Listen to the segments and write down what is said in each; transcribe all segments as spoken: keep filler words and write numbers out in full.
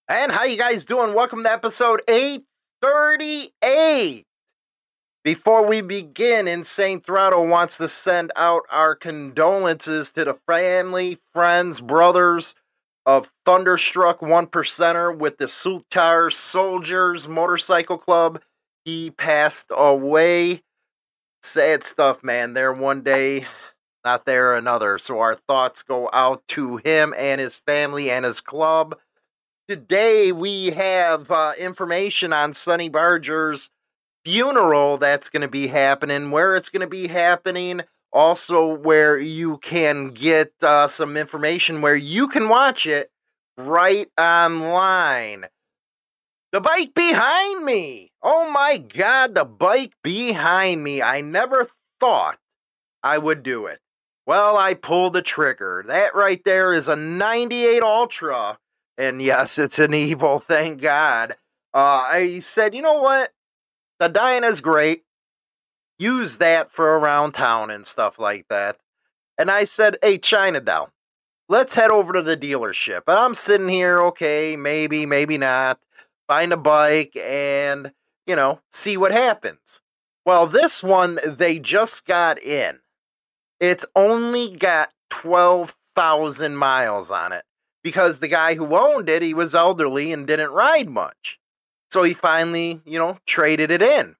And how you guys doing? Welcome to episode eight thirty-eight. Before we begin, Insane Throttle wants to send out our condolences to the family, friends, brothers of Thunderstruck One Percenter with the Sutar Soldiers Motorcycle Club. He passed away. Sad stuff, man. There one day, not there another. So our thoughts go out to him and his family and his club. Today we have uh, information on Sonny Barger's funeral that's going to be happening, where it's going to be happening, also where you can get uh, some information where you can watch it right online. The bike behind me! Oh my God, the bike behind me. I never thought I would do it. Well, I pulled the trigger. That right there is a ninety-eight Ultra. And yes, it's an Evo, thank God. Uh, I said, you know what? The Dyna's great. Use that for around town and stuff like that. And I said, hey, Chinadown, let's head over to the dealership. And I'm sitting here, okay, maybe, maybe not. Find a bike and, you know, see what happens. Well, this one, they just got in. It's only got twelve thousand miles on it. Because the guy who owned it, he was elderly and didn't ride much. So he finally, you know, traded it in.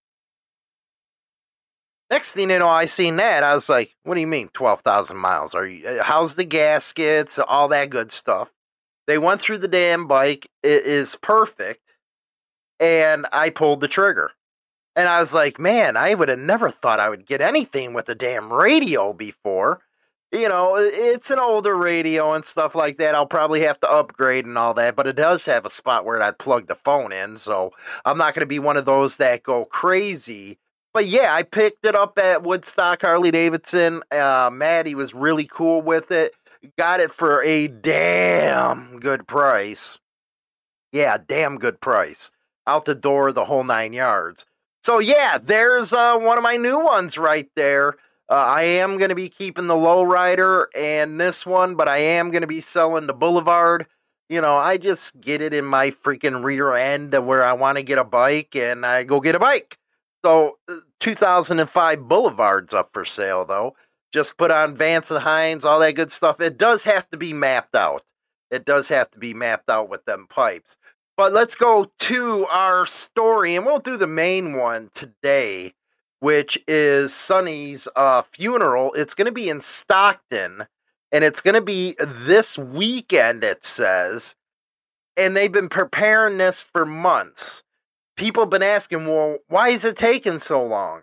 Next thing you know, I seen that. I was like, what do you mean twelve thousand miles? Are you, how's the gaskets? All that good stuff. They went through the damn bike. It is perfect. And I pulled the trigger. And I was like, man, I would have never thought I would get anything with the damn radio before. You know, it's an older radio and stuff like that. I'll probably have to upgrade and all that, but it does have a spot where I'd plug the phone in, so I'm not going to be one of those that go crazy. But yeah, I picked it up at Woodstock Harley Davidson. Uh, Maddie was really cool with it. Got it for a damn good price. Yeah, damn good price. Out the door, the whole nine yards. So yeah, there's uh, one of my new ones right there. Uh, I am going to be keeping the Lowrider and this one, but I am going to be selling the Boulevard. You know, I just get it in my freaking rear end where I want to get a bike, and I go get a bike. So, two thousand five Boulevard's up for sale, though. Just put on Vance and Hines, all that good stuff. It does have to be mapped out. It does have to be mapped out with them pipes. But let's go to our story, and we'll do the main one today, which is Sonny's uh, funeral. It's going to be in Stockton, and it's going to be this weekend, it says. And they've been preparing this for months. People have been asking, well, why is it taking so long?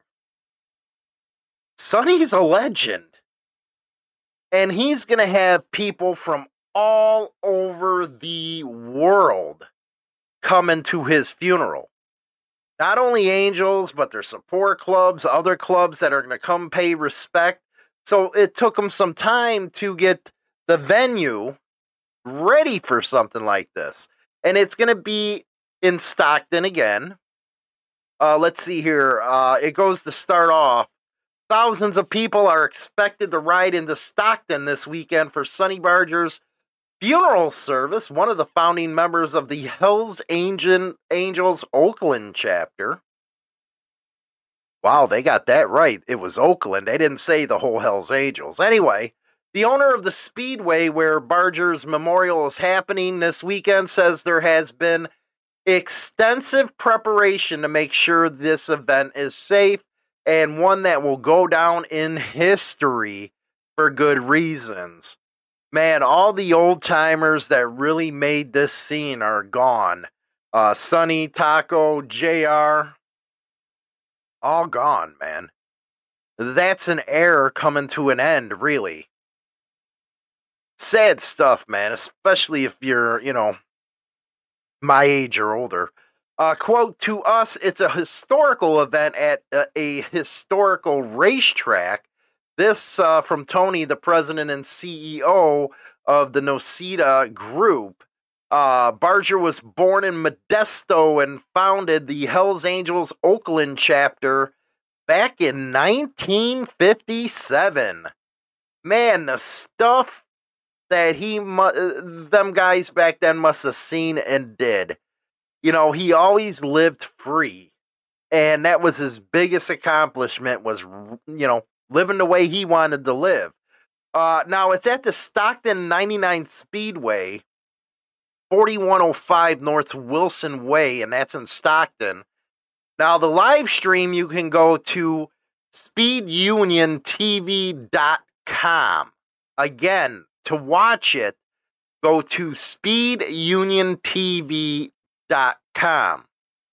Sonny's a legend. And he's going to have people from all over the world coming to his funeral. Not only Angels, but their support clubs, other clubs that are going to come pay respect. So it took them some time to get the venue ready for something like this. And it's going to be in Stockton again. Uh, let's see here. Uh, it goes to start off. Thousands of people are expected to ride into Stockton this weekend for Sonny Barger's funeral service. One of the founding members of the Hells Angel, Angels Oakland chapter. Wow, they got that right. It was Oakland. They didn't say the whole Hells Angels. Anyway, the owner of the Speedway where Barger's memorial is happening this weekend says there has been extensive preparation to make sure this event is safe and one that will go down in history for good reasons. Man, all the old timers that really made this scene are gone. Uh, Sonny, Taco, J R, all gone, man. That's an era coming to an end, really. Sad stuff, man, especially if you're, you know, my age or older. Uh, quote, to us, it's a historical event at a, a historical racetrack. This uh, from Tony, the president and C E O of the Nocita Group. Uh, Barger was born in Modesto and founded the Hells Angels Oakland chapter back in nineteen fifty-seven. Man, the stuff that he, mu- them guys back then must have seen and did. You know, he always lived free, and that was his biggest accomplishment, was, you know, living the way he wanted to live. Uh, now, it's at the Stockton ninety-nine Speedway, forty-one oh five North Wilson Way, and that's in Stockton. Now, the live stream, you can go to speed union t v dot com. Again, to watch it, go to speed union t v dot com.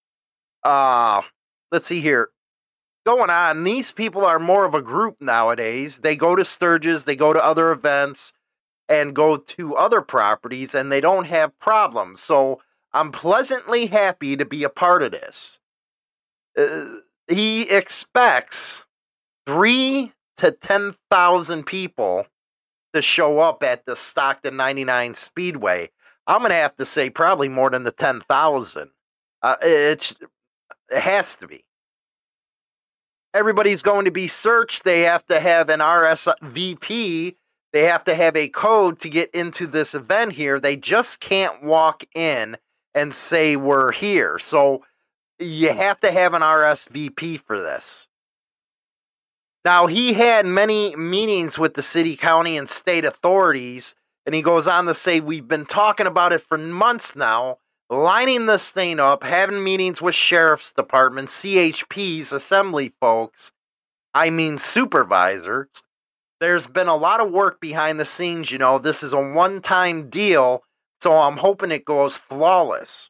Uh, let's see here. Going on, these people are more of a group nowadays. They go to Sturgis, they go to other events, and go to other properties, and they don't have problems. So I'm pleasantly happy to be a part of this. Uh, he expects three to ten thousand people to show up at the Stockton ninety-nine Speedway. I'm going to have to say probably more than the ten thousand. Uh, it's, it has to be. Everybody's going to be searched. They have to have an R S V P. They have to have a code to get into this event here. They just can't walk in and say we're here. So you have to have an R S V P for this. Now, he had many meetings with the city, county, and state authorities, and he goes on to say, we've been talking about it for months now, lining this thing up, having meetings with sheriff's departments, C H Ps, assembly folks, I mean supervisors. There's been a lot of work behind the scenes, you know. This is a one-time deal, so I'm hoping it goes flawless.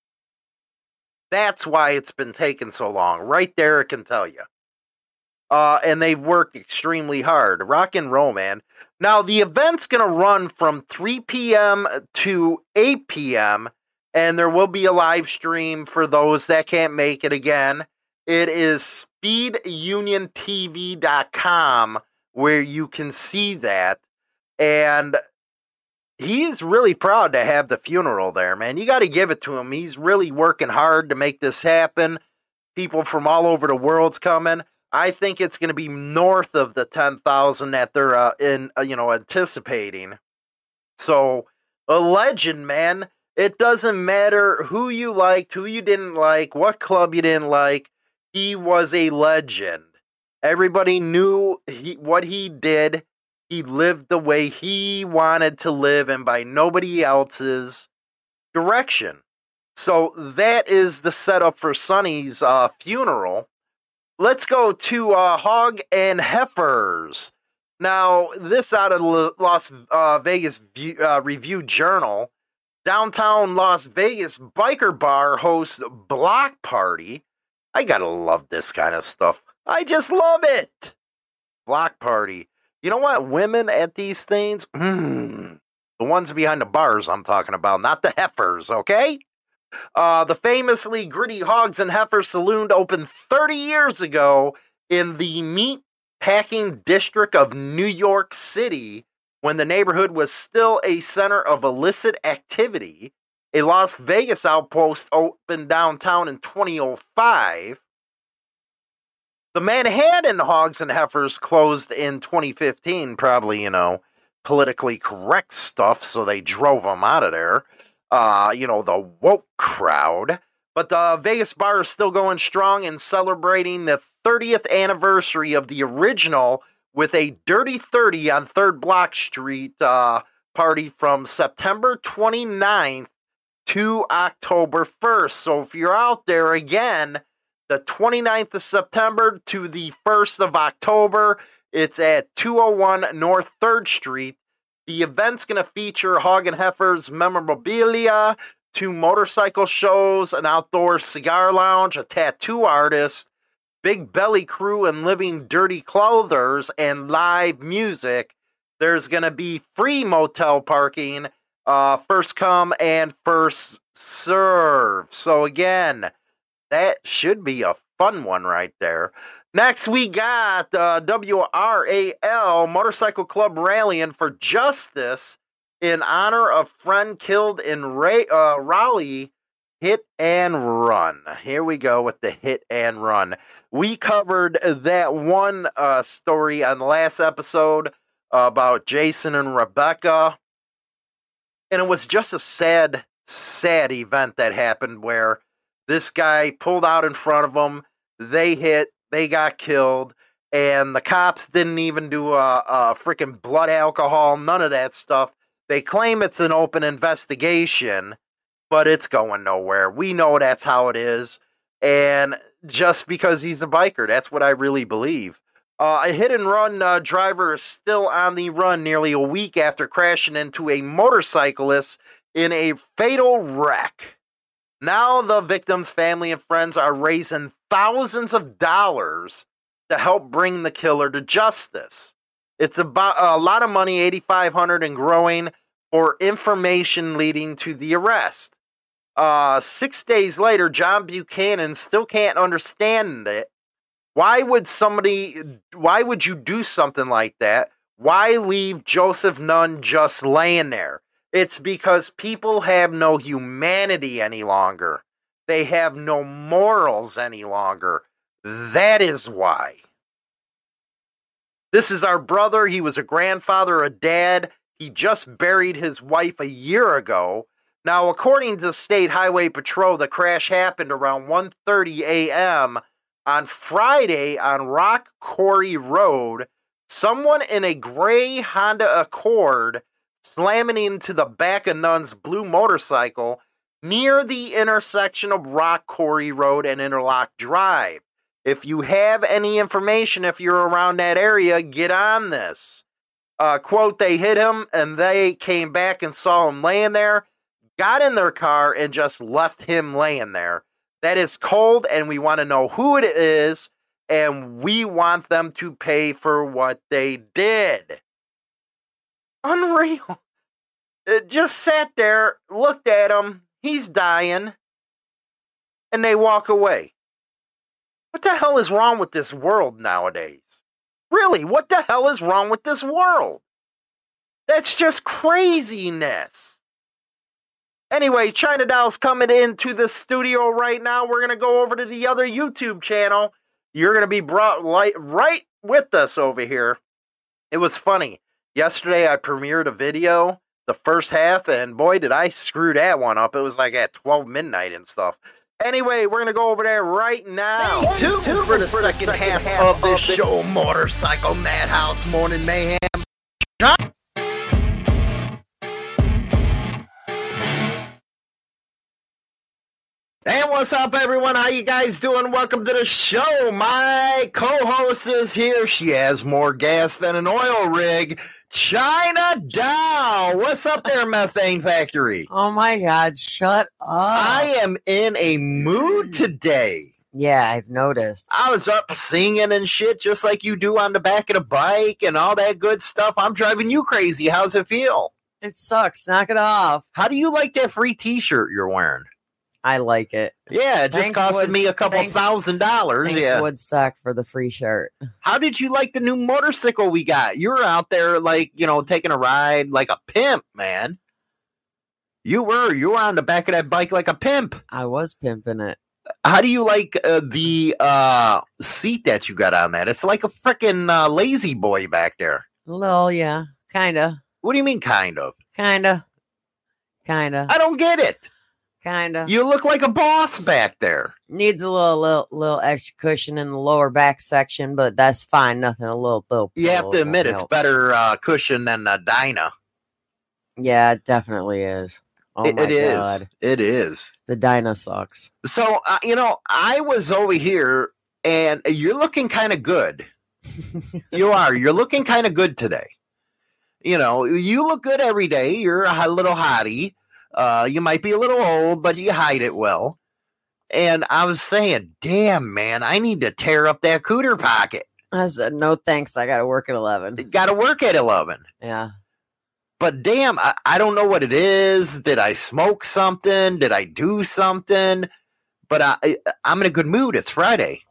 That's why it's been taking so long. Right there, it can tell you. Uh, and they've worked extremely hard. Rock and roll, man. Now, the event's going to run from three p.m. to eight p.m., and there will be a live stream for those that can't make it again. It is speed union t v dot com where you can see that. And he's really proud to have the funeral there, man. You got to give it to him. He's really working hard to make this happen. People from all over the world's coming. I think it's going to be north of the ten thousand that they're uh, in, uh, you know, anticipating. So, a legend, man. It doesn't matter who you liked, who you didn't like, what club you didn't like. He was a legend. Everybody knew he, what he did. He lived the way he wanted to live and by nobody else's direction. So that is the setup for Sonny's uh, funeral. Let's go to uh, Hog and Heifers. Now, this out of the Las uh, Vegas View, uh, Review Journal. Downtown Las Vegas biker bar hosts block party. I gotta love this kind of stuff. I just love it. Block party. You know what? Women at these things, mm, the ones behind the bars I'm talking about, not the heifers, okay? Uh, the famously gritty Hogs and Heifers Saloon opened thirty years ago in the meat packing district of New York City when the neighborhood was still a center of illicit activity. A Las Vegas outpost opened downtown in twenty oh five. The Manhattan Hogs and Heifers closed in twenty fifteen, probably, you know, politically correct stuff, so they drove them out of there. Uh, you know, the woke crowd. But the Vegas bar is still going strong and celebrating the thirtieth anniversary of the original with a Dirty thirty on third Block Street uh, party from September twenty-ninth to October first. So if you're out there again, the twenty-ninth of September to the first of October, it's at two oh one North third Street. The event's going to feature Hog and Heifers memorabilia, two motorcycle shows, an outdoor cigar lounge, a tattoo artist, Big Belly Crew and Living Dirty Clothers, and live music. There's going to be free motel parking, uh, first come and first serve. So again, that should be a fun one right there. Next, we got uh, W R A L Motorcycle Club rallying for justice in honor of friend killed in Ray, uh, Raleigh hit and run. Here we go with the hit and run. We covered that one uh, story on the last episode about Jason and Rebecca. And it was just a sad, sad event that happened where this guy pulled out in front of them. They hit, they got killed, and the cops didn't even do a, a freaking blood alcohol, none of that stuff. They claim it's an open investigation, but it's going nowhere. We know that's how it is. And just because he's a biker, that's what I really believe. Uh, a hit and run uh, driver is still on the run nearly a week after crashing into a motorcyclist in a fatal wreck. Now the victim's family and friends are raising thousands of dollars to help bring the killer to justice. It's about a lot of money, eighty-five hundred dollars and growing, for information leading to the arrest. Uh, six days later, John Buchanan still can't understand it. Why would somebody, why would you do something like that? Why leave Joseph Nunn just laying there? It's because people have no humanity any longer. They have no morals any longer. That is why. This is our brother. He was a grandfather, a dad. He just buried his wife a year ago. Now, according to State Highway Patrol, the crash happened around one thirty a.m. on Friday on Rock Quarry Road. Someone in a gray Honda Accord slamming into the back of Nunn's blue motorcycle near the intersection of Rock Quarry Road and Interlock Drive. If you have any information, if you're around that area, get on this. Uh, quote, they hit him and they came back and saw him laying there, got in their car and just left him laying there. That is cold, and we want to know who it is, and we want them to pay for what they did. Unreal. It just sat there, looked at him, he's dying, and they walk away. What the hell is wrong with this world nowadays? Really, what the hell is wrong with this world? That's just craziness. Anyway, China Doll's coming into the studio right now. We're going to go over to the other YouTube channel. You're going to be brought right, right with us over here. It was funny. Yesterday, I premiered a video, the first half, and boy, did I screw that one up. It was like at twelve midnight and stuff. Anyway, we're going to go over there right now. Hey, two, two for the, for second, the second half, half of this of the show, Motorcycle Madhouse Morning Mayhem. And what's up, everyone? How you guys doing? Welcome to the show. My co-host is here. She has more gas than an oil rig. China Doll. What's up there, Methane Factory? Oh my God, shut up. I am in a mood today. Yeah, I've noticed. I was up singing and shit just like you do on the back of the bike and all that good stuff. I'm driving you crazy. How's it feel? It sucks. Knock it off. How do you like that free t-shirt you're wearing? I like it. Yeah, it just Thanks, costed Woods- me a couple thanks- thousand dollars. Thanks, Yeah. Woodstock, for the free shirt. How did you like the new motorcycle we got? You were out there like, you know, taking a ride like a pimp, man. You were. You were on the back of that bike like a pimp. I was pimping it. How do you like uh, the uh, seat that you got on that? It's like a freaking uh, lazy boy back there. A little, yeah. Kinda. What do you mean, kind of? Kinda. Kinda. I don't get it. Kinda. You look like a boss back there. Needs a little, little, little extra cushion in the lower back section, but that's fine. Nothing. A little, little. You have to little admit, it's help. better uh, cushion than a Dyna. Yeah, it definitely is. Oh It- my it is. God. It is. The Dyna sucks. So, uh, you know, I was over here, and you're looking kind of good. You are. You're looking kind of good today. You know, you look good every day. You're a hot- little hottie. Uh, you might be a little old, but you hide it well. And I was saying, damn, man, I need to tear up that cooter pocket. I said, no thanks. I got to work at eleven. Got to work at eleven. Yeah. But damn, I, I don't know what it is. Did I smoke something? Did I do something? But I, I, I'm in a good mood. It's Friday.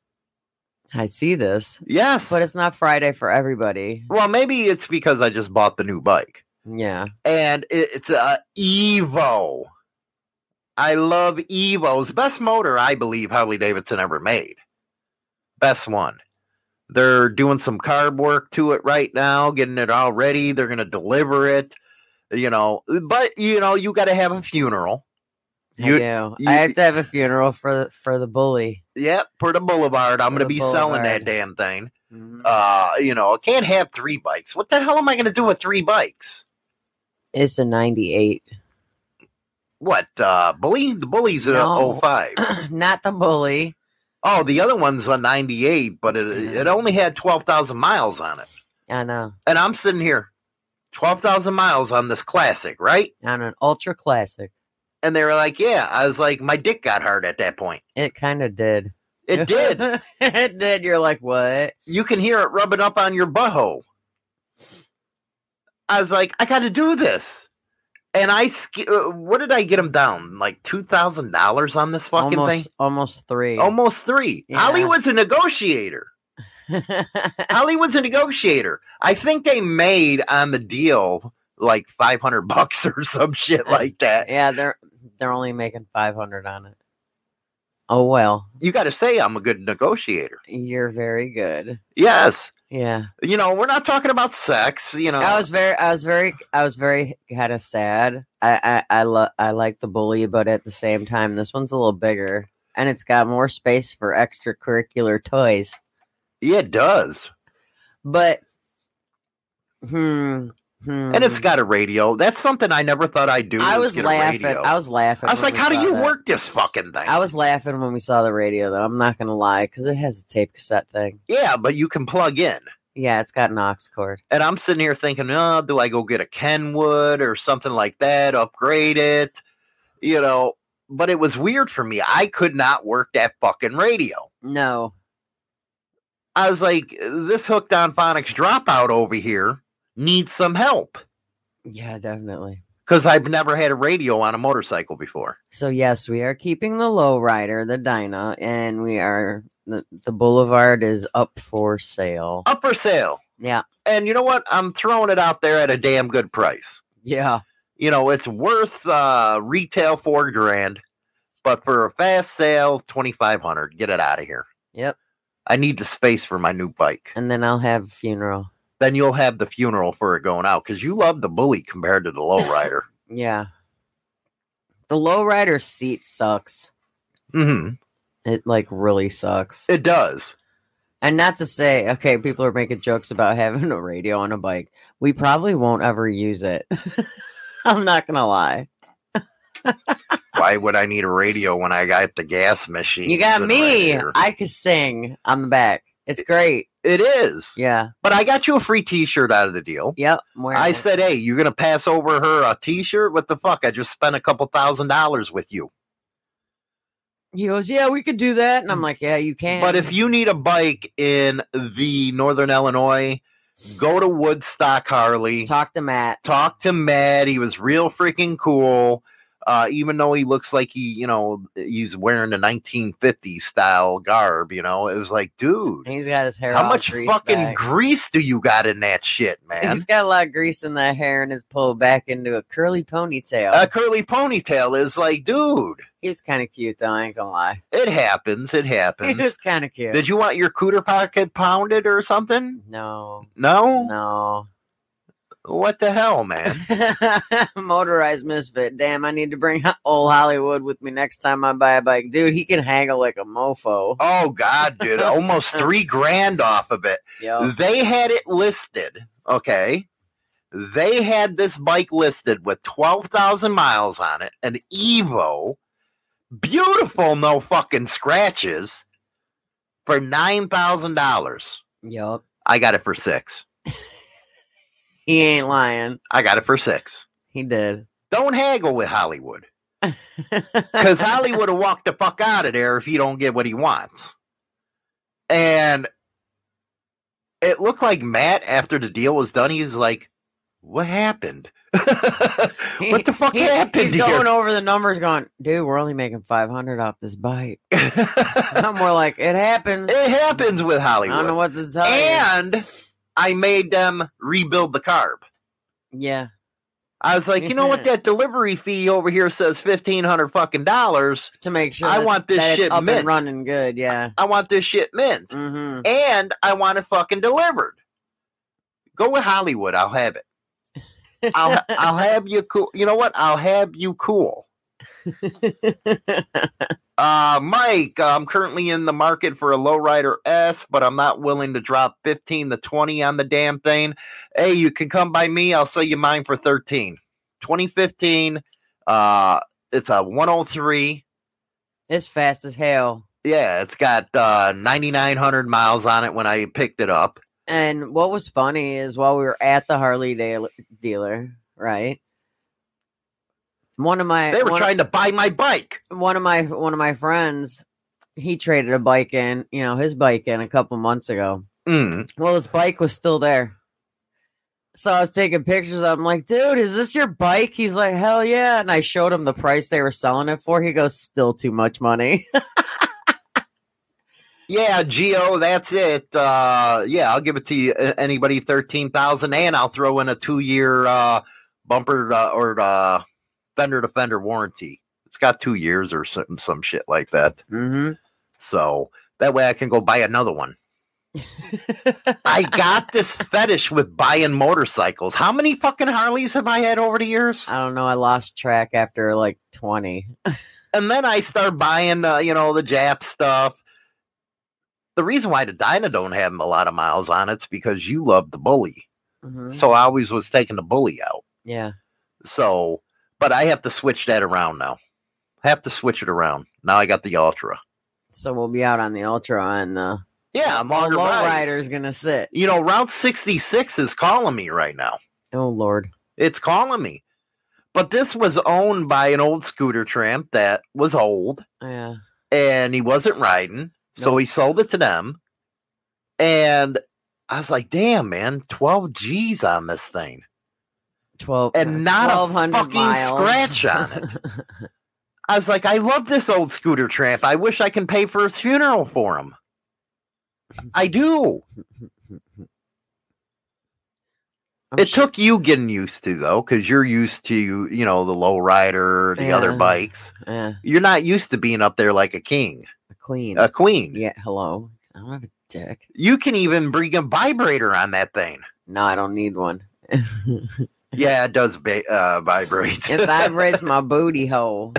I see this. Yes. But it's not Friday for everybody. Well, maybe it's because I just bought the new bike. Yeah. And it, it's a Evo. I love Evos. Best motor, I believe, Harley Davidson ever made. Best one. They're doing some carb work to it right now, getting it all ready. They're going to deliver it. You know, but you know, you got to have a funeral. You, I do. You, I have to have a funeral for for the bully. Yep, for the Boulevard. I'm going to be Boulevard. selling that damn thing. Mm-hmm. Uh, you know, I can't have three bikes. What the hell am I going to do with three bikes? It's a ninety-eight. What, uh, Bully? The Bully's an no. oh five. Not the Bully. Oh, the other one's a ninety-eight, but it, yeah. it only had twelve thousand miles on it. I know. And I'm sitting here, twelve thousand miles on this classic, right? On an ultra classic. And they were like, yeah. I was like, my dick got hard at that point. It kind of did. It did. It did. You're like, what? You can hear it rubbing up on your butthole. I was like, I got to do this. And I, what did I get him down? Like two thousand dollars on this fucking almost, thing? Almost three. Almost three. Yeah. Holly was a negotiator. Holly was a negotiator. I think they made on the deal like five hundred bucks or some shit like that. Yeah, they're they're only making five hundred on it. Oh, well. You got to say I'm a good negotiator. You're very good. Yes. Yeah. You know, we're not talking about sex, you know. I was very, I was very, I was very kind of sad. I, I, I, lo- I like the Bully, but at the same time, this one's a little bigger and it's got more space for extracurricular toys. Yeah, it does. But, hmm. Hmm. And it's got a radio. That's something I never thought I'd do. I was laughing. I was laughing. I was like, how do you that. work this fucking thing? I was laughing when we saw the radio, though. I'm not going to lie, because it has a tape cassette thing. Yeah, but you can plug in. Yeah, it's got an aux cord. And I'm sitting here thinking, oh, do I go get a Kenwood or something like that, upgrade it? You know, but it was weird for me. I could not work that fucking radio. No. I was like, this hooked on phonics dropout over here needs some help. Yeah, definitely. Because I've never had a radio on a motorcycle before. So yes, we are keeping the lowrider, the Dyna, and we are the, the Boulevard is up for sale. Up for sale. Yeah. And you know what? I'm throwing it out there at a damn good price. Yeah. You know, it's worth uh, retail four grand, but for a fast sale, twenty-five hundred. Get it out of here. Yep. I need the space for my new bike. And then I'll have a funeral. Then you'll have the funeral for it going out because you love the Bully compared to the lowrider. Yeah. The lowrider seat sucks. Mm-hmm. It like really sucks. It does. And not to say, okay, people are making jokes about having a radio on a bike. We probably won't ever use it. I'm not going to lie. Why would I need a radio when I got the gas machine? You got me. Right, I could sing on the back. It's great. It is. Yeah. But I got you a free t-shirt out of the deal. Yep. I it. said, hey, you're going to pass over her a t-shirt? What the fuck? I just spent a couple thousand dollars with you. He goes, yeah, we could do that. And I'm like, yeah, you can. But if you need a bike in the Northern Illinois, go to Woodstock Harley. Talk to Matt. Talk to Matt. He was real freaking cool. Uh, even though he looks like he, you know, he's wearing a nineteen fifties style garb, you know, it was like, dude, he's got his hair. How much fucking back. grease do you got in that shit, man? He's got a lot of grease in that hair and it's pulled back into a curly ponytail. A curly ponytail is like, dude. He was kind of cute, though. I ain't gonna lie. It happens. It happens. He was kind of cute. Did you want your cooter pocket pounded or something? No. No? No. What the hell, man? Motorized misfit. Damn, I need to bring old Hollywood with me next time I buy a bike. Dude, he can haggle like a mofo. Oh, God, dude. Almost three grand off of it. Yep. They had it listed, okay? They had this bike listed with twelve thousand miles on it, an Evo, beautiful, no fucking scratches, for nine thousand dollars. Yep. I got it for six. He ain't lying. I got it for six. He did. Don't haggle with Hollywood. Because Hollywood will walk the fuck out of there if he don't get what he wants. And it looked like Matt, after the deal was done, he was like, what happened? What the fuck he, happened He's here? going over the numbers going, dude, we're only making five hundred off this bike. I'm more like, it happens. It happens with Hollywood. I don't know what to tell and you. I made them rebuild the carb. Yeah. I was like, you know what? That delivery fee over here says fifteen hundred fucking dollars to make sure I that, want this that shit it's up mint. and running good. Yeah. I want this shit mint. I'll I'll have you cool. You know what? I'll have you cool. Uh, Mike, I'm currently in the market for a lowrider S, but I'm not willing to drop fifteen to twenty on the damn thing. Hey, you can come by me. I'll sell you mine for thirteen. twenty fifteen. Uh, it's a one oh three. It's fast as hell. Yeah, it's got uh, ninety-nine hundred miles on it when I picked it up. And what was funny is while we were at the Harley deal- dealer, right? One of my They were one, trying to buy my bike. one of my one of my friends, he traded a bike in, you know, his bike in a couple months ago. Mm. Well, his bike was still there. So I was taking pictures of him. I'm like, dude, is this your bike? He's like, hell yeah. And I showed him the price they were selling it for. He goes, still too much money. Yeah, Geo, that's it. Uh, yeah, I'll give it to you. Anybody thirteen thousand, and I'll throw in a two-year uh, bumper uh, or uh, fender-to-fender warranty. It's got two years or some some shit like that. Mm-hmm. So that way I can go buy another one. I got this fetish with buying motorcycles. How many fucking Harleys have I had over the years? I don't know. I lost track after like twenty. And then I start buying, uh, you know, the Jap stuff. The reason why the Dyna don't have a lot of miles on it's because you love the Bully. Mm-hmm. So I always was taking the Bully out. Yeah. So, but I have to switch that around now. Have to switch it around. Now I got the Ultra. So we'll be out on the Ultra and the Yeah, I'm longer low rides. rider's gonna sit. You know, Route sixty-six is calling me right now. Oh Lord. It's calling me. But this was owned by an old scooter tramp that was old Yeah. and he wasn't riding. So Nope. he sold it to them. And I was like, damn, man, twelve G's on this thing. Twelve And not a twelve hundred fucking miles. scratch on it. I was like, I love this old scooter tramp. I wish I can pay for his funeral for him. I do. I'm It sure- took you getting used to, though, because you're used to, you know, the low rider, the other Yeah. bikes. Yeah, You're not used to being up there like a king, a queen. a queen. Yeah, hello. I don't have a dick. You can even bring a vibrator on that thing. No, I don't need one. Yeah, it does ba- uh, vibrate. It vibrates my booty hole.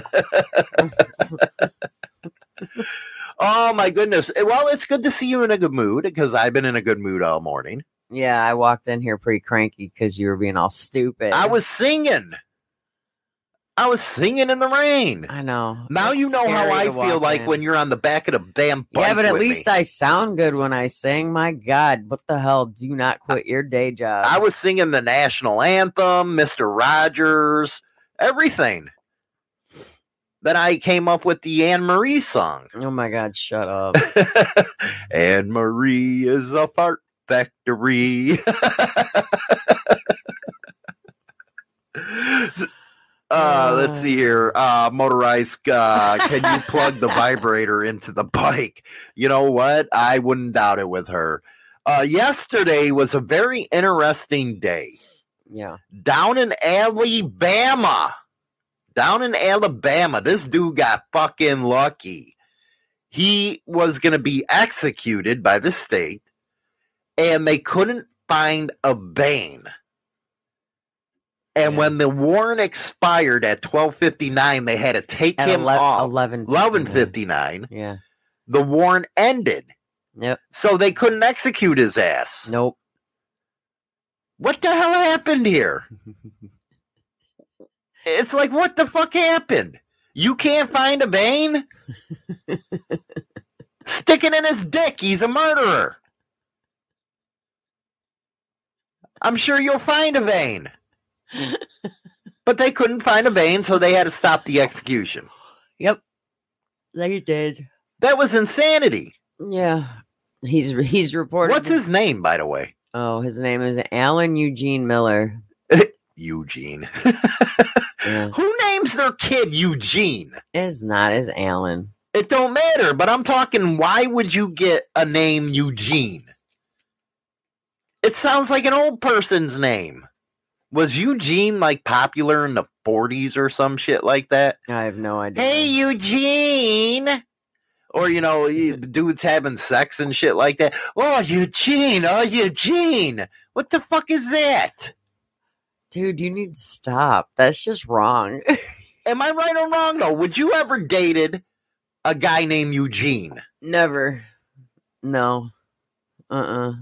Oh, my goodness. Well, it's good to see you in a good mood because I've been in a good mood all morning. Yeah, I walked in here pretty cranky because you were being all stupid. I was singing. I was singing in the rain. I know. Now It's you know how scary I to feel walk like in. when you're on the back of the damn bike. Yeah, but at with least me. I sound good when I sing. My God, what the hell? Do not quit your day job. I was singing the national anthem, Mister Rogers, everything. Then I came up with the Anne Marie song. Oh my God, shut up. Anne Marie is a fart factory. Uh, let's see here. Uh, motorized, uh, can you plug the vibrator into the bike? You know what? I wouldn't doubt it with her. Uh, yesterday was a very interesting day. Yeah. Down in Alabama. Down in Alabama, this dude got fucking lucky. He was going to be executed by the state, and they couldn't find a vein. And Yeah. when the warrant expired at twelve fifty-nine, they had to take At him ele- off. eleven eleven fifty-nine, Yeah. the warrant ended. Yep. So they couldn't execute his ass. Nope. What the hell happened here? It's like, what the fuck happened? You can't find a vein? Stick it in his dick. He's a murderer. I'm sure you'll find a vein. But they couldn't find a vein, so they had to stop the execution. Yep. They did. That was insanity. Yeah. He's he's reported. What's his name, by the way? Oh, his name is Alan Eugene Miller. Eugene. Yeah. Who names their kid Eugene? It's not. It's Alan. It don't matter, but I'm talking, why would you get a name Eugene? It sounds like an old person's name. Was Eugene, like, popular in the forties or some shit like that? I have no idea. Hey, Eugene! Or, you know, you- dudes having sex and shit like that. Oh, Eugene! Oh, Eugene! What the fuck is that? Dude, you need to stop. That's just wrong. Am I right or wrong, though? Would you ever dated a guy named Eugene? Never. No. Uh-uh.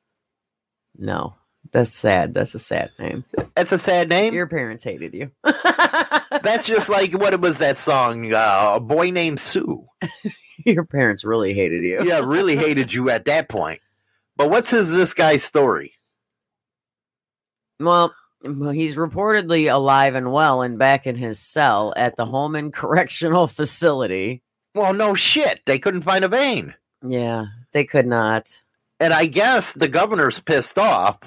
No. That's sad. That's a sad name. That's a sad name? Your parents hated you. That's just like, what was that song? Uh, A Boy Named Sue. Your parents really hated you. Yeah, really hated you at that point. But what's his this guy's story? Well, he's reportedly alive and well and back in his cell at the Holman Correctional Facility. Well, no shit. They couldn't find a vein. Yeah, they could not. And I guess the governor's pissed off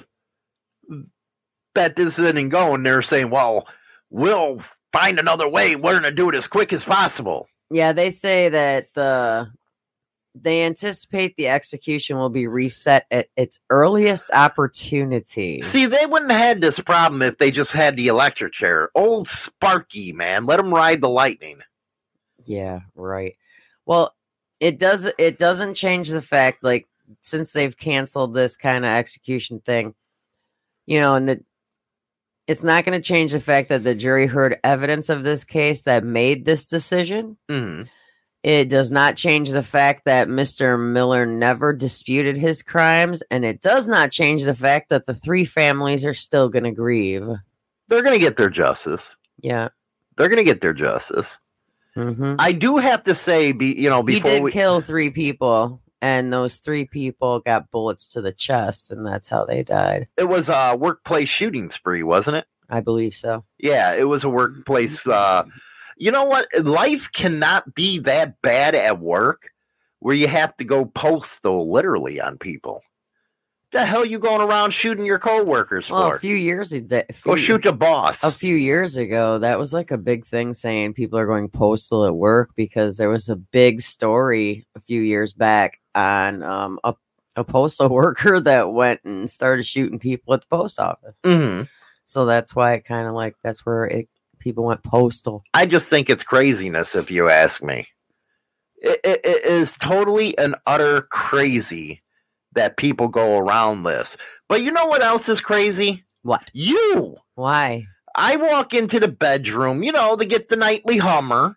that this isn't going. They're saying, well, we'll find another way. We're going to do it as quick as possible. Yeah, they say that the they anticipate the execution will be reset at its earliest opportunity. See, they wouldn't have had this problem if they just had the electric chair. Old Sparky, man. Let him ride the lightning. Yeah, right. Well, it does it doesn't change the fact, like, since they've canceled this kind of execution thing, you know, and the it's not going to change the fact that the jury heard evidence of this case that made this decision. Mm-hmm. It does not change the fact that Mister Miller never disputed his crimes, and it does not change the fact that the three families are still going to grieve. They're going to get their justice. Yeah. They're going to get their justice. Mm-hmm. I do have to say, be you know, before he did we... kill three people, and those three people got bullets to the chest, and that's how they died. It was a workplace shooting spree, wasn't it? I believe so. Yeah, it was a workplace... Uh, You know what? Life cannot be that bad at work where you have to go postal literally on people. The hell you going around shooting your coworkers well, for? a few years ago, go shoot the boss. A few years ago, that was like a big thing saying people are going postal at work because there was a big story a few years back on um, a, a postal worker that went and started shooting people at the post office. Mm-hmm. So that's why it kind of like, that's where it people went postal. I just think it's craziness, if you ask me. It, it, it is totally and utter crazy that people go around this. But you know what else is crazy? What? You! Why? I walk into the bedroom, you know, to get the nightly Hummer,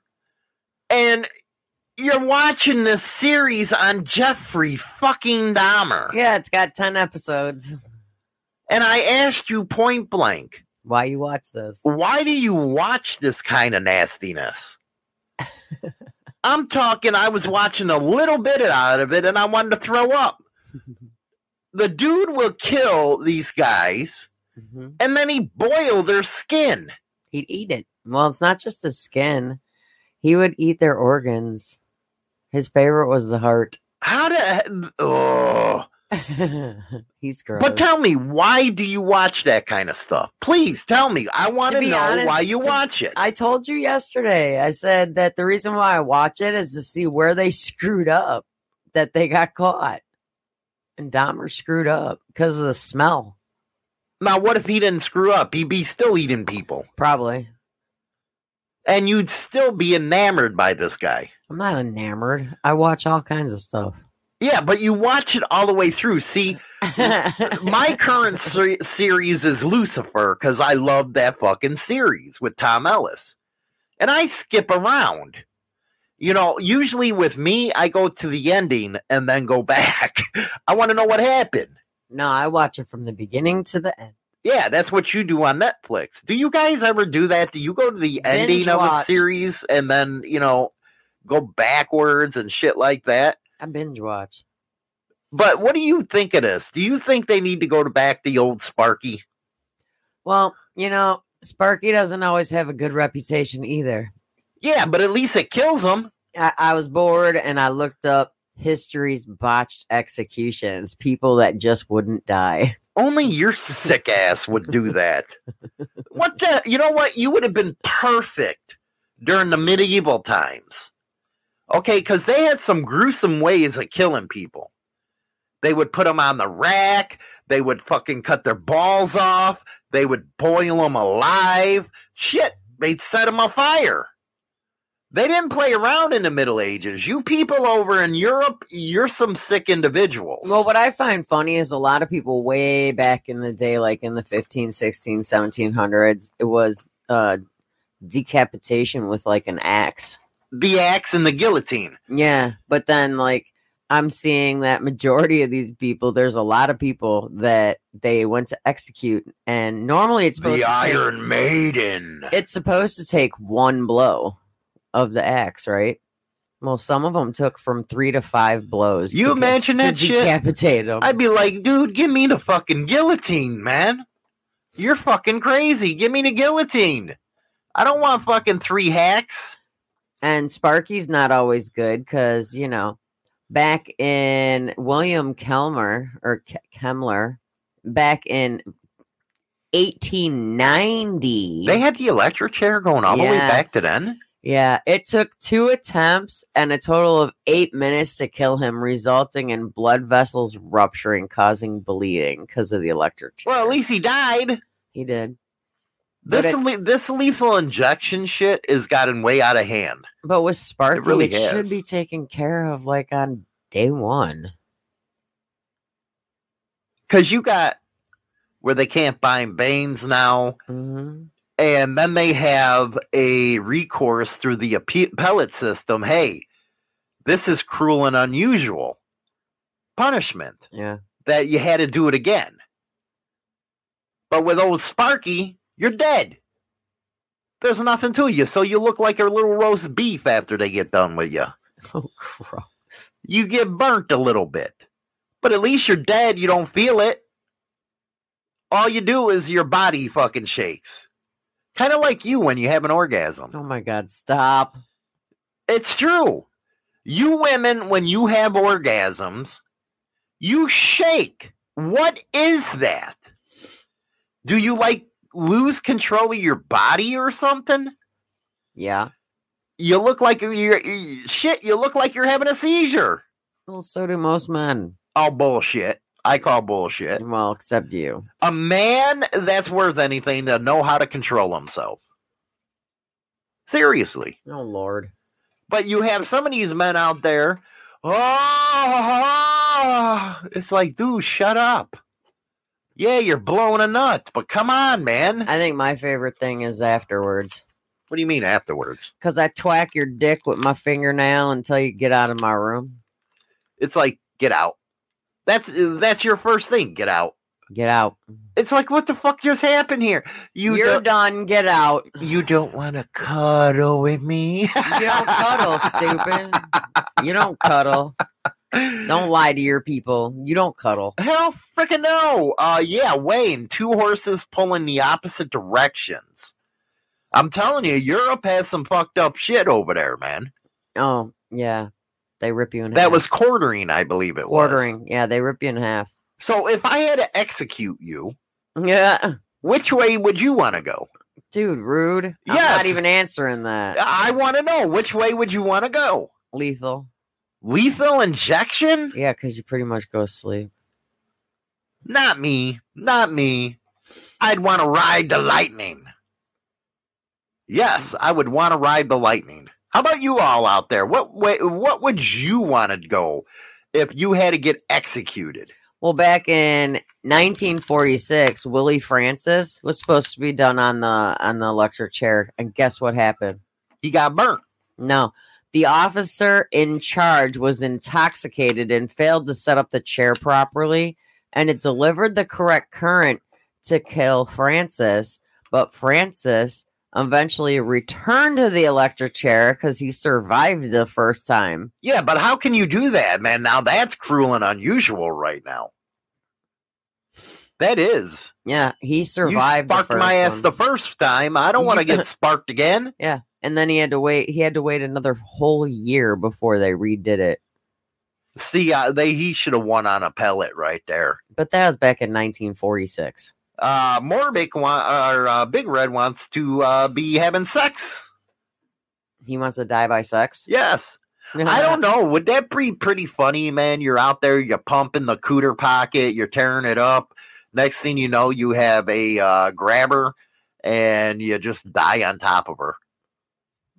and you're watching this series on Jeffrey fucking Dahmer. Yeah, it's got ten episodes. And I asked you point blank, why you watch this? Why do you watch this kind of nastiness? I'm talking, I was watching a little bit out of it and I wanted to throw up. The dude will kill these guys mm-hmm. and then he boil their skin. He'd eat it. Well, it's not just his skin. He would eat their organs. His favorite was the heart. How did... Oh... He's gross. But tell me, why do you watch that kind of stuff? Please tell me. I want to know honest, why you to, watch it. I told you yesterday. I said that the reason why I watch it is to see where they screwed up, that they got caught. And Dahmer screwed up because of the smell. Now, what if he didn't screw up? He'd be still eating people. Probably. And you'd still be enamored by this guy. I'm not enamored. I watch all kinds of stuff. Yeah, but you watch it all the way through. See, my current ser- series is Lucifer because I love that fucking series with Tom Ellis. And I skip around. You know, usually with me, I go to the ending and then go back. I want to know what happened. No, I watch it from the beginning to the end. Yeah, that's what you do on Netflix. Do you guys ever do that? Do you go to the Binge ending of watch. a series and then, you know, go backwards and shit like that? I binge watch. But what do you think of this? Do you think they need to go to back the old Sparky? Well, you know, Sparky doesn't always have a good reputation either. Yeah, but at least it kills him. I, I was bored and I looked up history's botched executions, people that just wouldn't die. Only your sick ass would do that. What the? You know what? You would have been perfect during the medieval times. Okay, because they had some gruesome ways of killing people. They would put them on the rack. They would fucking cut their balls off. They would boil them alive. Shit, they'd set them on fire. They didn't play around in the Middle Ages. You people over in Europe, you're some sick individuals. Well, what I find funny is a lot of people way back in the day, like in the fifteen, sixteen, seventeen hundreds, it was uh, decapitation with like an axe. The axe and the guillotine. Yeah, but then like I'm seeing that majority of these people, there's a lot of people that they went to execute, and normally it's supposed the to Iron take, Maiden. It's supposed to take one blow of the axe, right? Well, some of them took from three to five blows. You to imagine get, that to shit? Decapitate them. I'd be like, dude, give me the fucking guillotine, man. You're fucking crazy. Give me the guillotine. I don't want fucking three hacks. And Sparky's not always good because, you know, back in William Kelmer or Ke- Kemmler, back in eighteen ninety, They had the electric chair going all the way Yeah. back to then. yeah, it took two attempts and a total of eight minutes to kill him, resulting in blood vessels rupturing, causing bleeding because of the electric chair. Well, at least he died. He did. But This it- le- this lethal injection shit has gotten way out of hand. But with Sparky, it, really has. should be taken care of like on day one. Because you got where they can't bind veins now. Mm-hmm. And then they have a recourse through the appellate system. Hey, this is cruel and unusual punishment Yeah. that you had to do it again. But with old Sparky, you're dead. There's nothing to you. So you look like a little roast beef after they get done with you. Oh, gross. You get burnt a little bit. But at least you're dead. You don't feel it. All you do is your body fucking shakes. Kind of like you when you have an orgasm. Oh my God, stop. It's true. You women, when you have orgasms, you shake. What is that? Do you like lose control of your body or something? Yeah. You look like you're, you shit. You look like you're having a seizure. Well, so do most men. Oh, bullshit. I call bullshit. Well, except you. A man that's worth anything to know how to control himself. Seriously. Oh, Lord. But you have some of these men out there. Oh, it's like, dude, shut up. Yeah, you're blowing a nut, but come on, man. I think my favorite thing is afterwards. What do you mean afterwards? Because I twack your dick with my fingernail until you get out of my room. It's like, get out. That's that's your first thing. Get out. Get out. It's like, what the fuck just happened here? You You're don't, done. Get out. you don't want to cuddle with me. You don't cuddle, stupid. You don't cuddle. Don't lie to your people. You don't cuddle. Hell freaking no. Uh, yeah, Wayne, two horses pulling the opposite directions. I'm telling you, Europe has some fucked up shit over there, man. Oh, yeah. They rip you in half. That was quartering, I believe it quartering. was. Yeah, they rip you in half. So if I had to execute you, Yeah. which way would you want to go? Dude, rude. I'm Yes. not even answering that. I want to know, which way would you want to go? Lethal. Lethal injection? Yeah, because you pretty much go to sleep. Not me. Not me. I'd want to ride the lightning. Yes, I would want to ride the lightning. How about you all out there? What way? What would you want to go if you had to get executed? Well, back in nineteen forty-six, Willie Francis was supposed to be done on the on the electric chair, and guess what happened? He got burnt. No, the officer in charge was intoxicated and failed to set up the chair properly, and it delivered the correct current to kill Francis, but Francis eventually returned to the electric chair because he survived the first time. Yeah, but how can you do that, man? Now that's cruel and unusual right now. That is. Yeah, he survived. You the sparked first my ass one. the first time. I don't want to get sparked again. Yeah, and then he had to wait. He had to wait another whole year before they redid it. See, uh, they he should have won on a pellet right there. But that was back in nineteen forty-six. Uh, Morbik wa- or uh, Big Red wants to uh, be having sex. He wants to die by sex. Yes. I don't know. Would that be pretty funny, man? You're out there, you're pumping the cooter pocket, you're tearing it up. Next thing you know, you have a uh, grabber and you just die on top of her.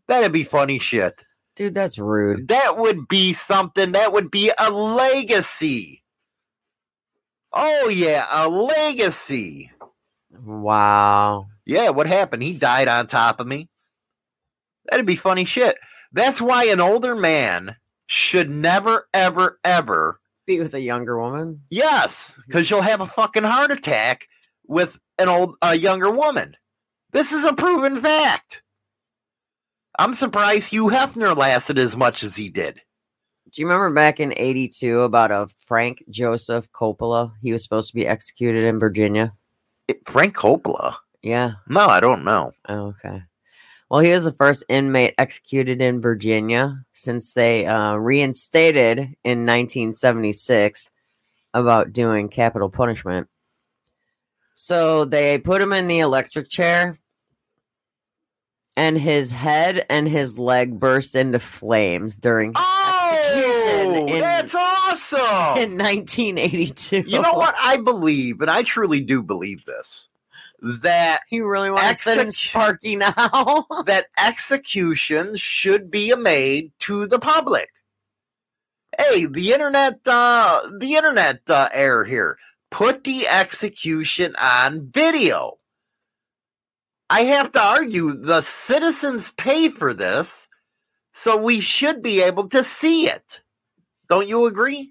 That'd be funny shit. Dude, that's rude. That would be something. That would be a legacy. Oh, yeah, a legacy. Wow. Yeah, what happened? He died on top of me. That'd be funny shit. That's why an older man should never, ever, ever be with a younger woman. Yes, because you'll have a fucking heart attack with an old, a younger woman. This is a proven fact. I'm surprised Hugh Hefner lasted as much as he did. Do you remember back in eighty-two about a Frank Joseph Coppola? He was supposed to be executed in Virginia. It, Frank Coppola? Yeah. No, I don't know. Oh, okay. Well, he was the first inmate executed in Virginia since they uh, reinstated in nineteen seventy-six about doing capital punishment. So they put him in the electric chair, and his head and his leg burst into flames during oh, execution. In, that's awesome! In nineteen eighty-two. You know what? I believe, and I truly do believe this, that you really want to send Sparky now? That executions should be made to the public. Hey, the internet, uh, the internet uh, error here. Put the execution on video. I have to argue the citizens pay for this, so we should be able to see it. Don't you agree?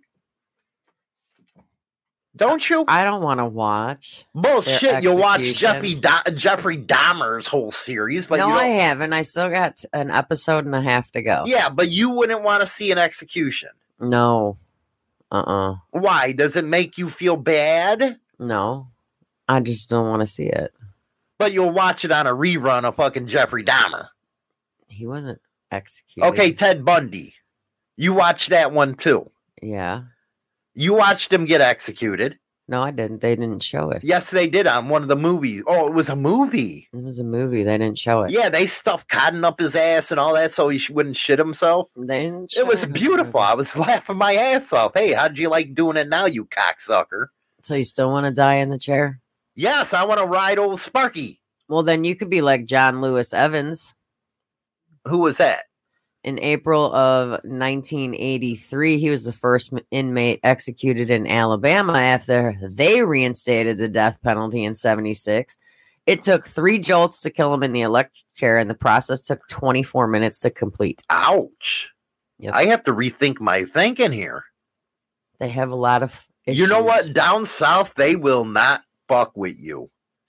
Don't you? I don't want to watch. Bullshit. You'll watch Jeffrey, Do- Jeffrey Dahmer's whole series. But no, you don't... I haven't. I still got an episode and a half to go. Yeah, but you wouldn't want to see an execution. No. Uh-uh. Why? Does it make you feel bad? No. I just don't want to see it. But you'll watch it on a rerun of fucking Jeffrey Dahmer. He wasn't executed. Okay, Ted Bundy. You watched that one too. Yeah. You watched him get executed. No, I didn't. They didn't show it. Yes, they did on one of the movies. Oh, it was a movie. It was a movie. They didn't show it. Yeah, they stuffed cotton up his ass and all that so he wouldn't shit himself. They didn't show it was it. beautiful. I was laughing my ass off. Hey, how'd you like doing it now, you cocksucker? So you still want to die in the chair? Yes, I want to ride old Sparky. Well, then you could be like John Lewis Evans. Who was that? In April of nineteen eighty-three, he was the first inmate executed in Alabama after they reinstated the death penalty in seventy-six. It took three jolts to kill him in the electric chair, and the process took twenty-four minutes to complete. Ouch. Yep. I have to rethink my thinking here. They have a lot of issues. You know what? Down south, they will not fuck with you.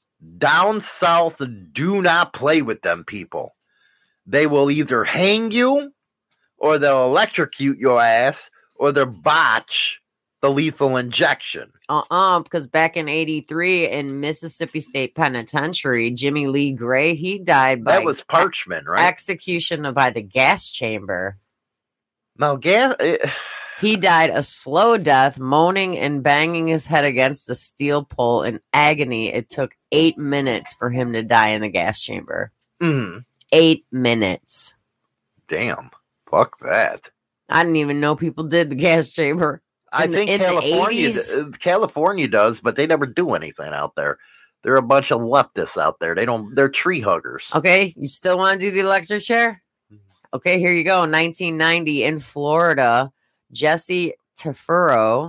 Down south, do not play with them people. They will either hang you, or they'll electrocute your ass, or they'll botch the lethal injection. Uh-uh, because back in eighty-three in Mississippi State Penitentiary, Jimmy Lee Gray, he died by... That was Parchman, right? Execution by the gas chamber. Now, gas... It... He died a slow death, moaning and banging his head against a steel pole in agony. It took eight minutes for him to die in the gas chamber. Mm-hmm. Eight minutes. Damn. Fuck that. I didn't even know people did the gas chamber. I in think the, California, d- California does, but they never do anything out there. They're a bunch of leftists out there. They don't. They're tree huggers. Okay, you still want to do the electric chair? Okay, here you go. nineteen ninety in Florida, Jesse Tefuro,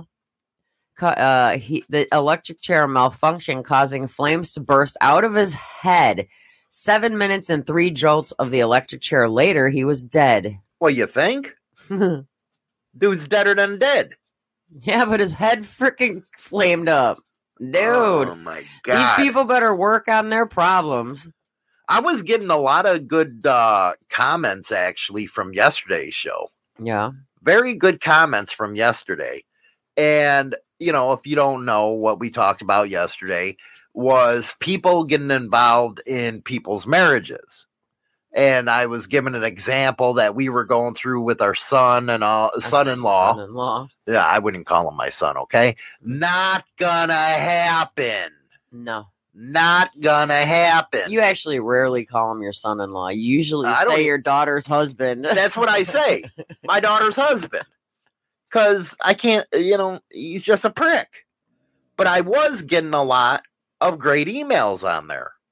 uh, he, the electric chair malfunctioned, causing flames to burst out of his head. Seven minutes and three jolts of the electric chair later, he was dead. Well, you think? Dude's deader than dead. Yeah, but his head freaking flamed up. Dude. Oh, my God. These people better work on their problems. I was getting a lot of good uh, comments, actually, from yesterday's show. Yeah. Very good comments from yesterday. And, you know, if you don't know what we talked about yesterday, was people getting involved in people's marriages. And I was given an example that we were going through with our son and all, son-in-law. Son-in-law. Yeah, I wouldn't call him my son, okay? Not gonna happen. No. Not gonna happen. You actually rarely call him your son-in-law. You usually I don't say even- your daughter's husband. That's what I say. My daughter's husband. Because I can't, you know, he's just a prick. But I was getting a lot of great emails on there.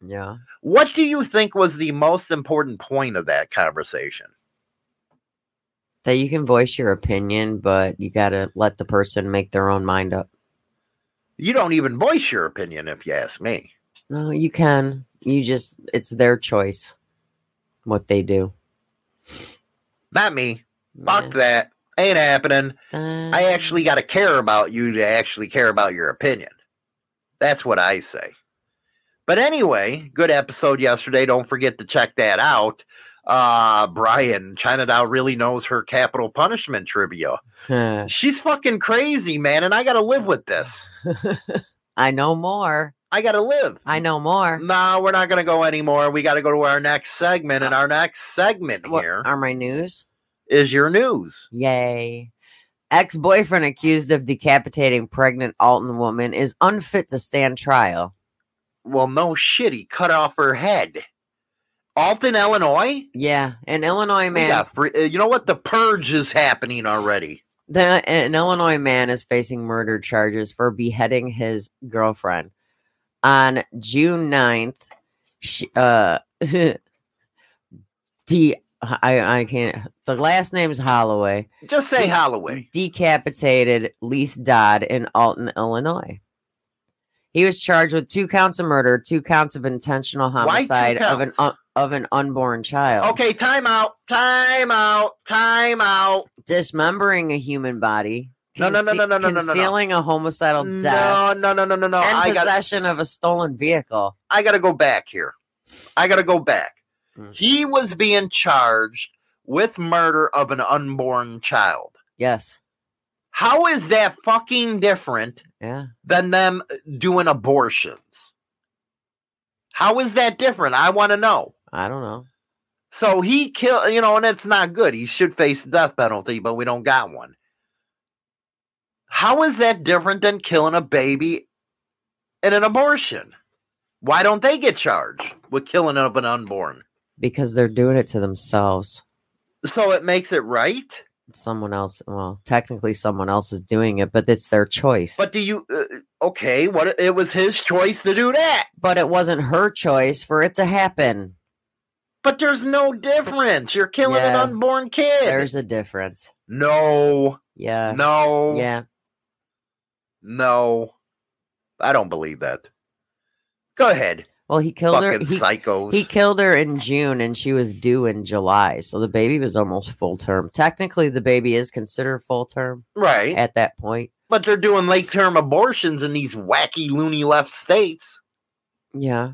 Yeah. What do you think was the most important point of that conversation? That you can voice your opinion, but you got to let the person make their own mind up. You don't even voice your opinion, if you ask me. No, you can. You just, it's their choice what they do. Not me. Yeah. Fuck that. Ain't happening. Uh, I actually got to care about you to actually care about your opinion. That's what I say. But anyway, good episode yesterday. Don't forget to check that out. Uh, Brian, China Doll really knows her capital punishment trivia. She's fucking crazy, man, and I got to live with this. I know more. I got to live. I know more. No, we're not going to go anymore. We got to go to our next segment, and our next segment What here are my news? is your news. Yay. Ex-boyfriend accused of decapitating pregnant Alton woman is unfit to stand trial. Well, no shit. He cut off her head. Alton, Illinois? Yeah, an Illinois We man. got free, uh, you know what? The purge is happening already. The, an Illinois man is facing murder charges for beheading his girlfriend. On June ninth, she, uh, D, I, I can't, the last name's Holloway. Just say Holloway. Decapitated Lise Dodd in Alton, Illinois. He was charged with two counts of murder, two counts of intentional homicide of an un, of an unborn child. Okay, time out, time out, time out. Dismembering a human body. No, no, no, no, no, no, no, no, no. Concealing a homicidal death. No, no, no, no, no, no. And I got, possession of a stolen vehicle. I got to go back here. I got to go back. Mm. He was being charged with murder of an unborn child. Yes. How is that fucking different Yeah. than them doing abortions? How is that different? I want to know. I don't know. So he killed, you know, and it's not good. He should face the death penalty, but we don't got one. How is that different than killing a baby in an abortion? Why don't they get charged with killing of an unborn? Because they're doing it to themselves. So it makes it right? Someone else, well, technically someone else is doing it, but it's their choice. But do you, uh, okay, what? It was his choice to do that. But it wasn't her choice for it to happen. But there's no difference. You're killing Yeah. an unborn kid. There's a difference. No. Yeah. No. Yeah. No. I don't believe that. Go ahead. Well, he killed her. Fucking He, psychos. he killed her in June, and she was due in July. So the baby was almost full term. Technically, the baby is considered full term right. at that point. But they're doing late term abortions in these wacky, loony left states. Yeah.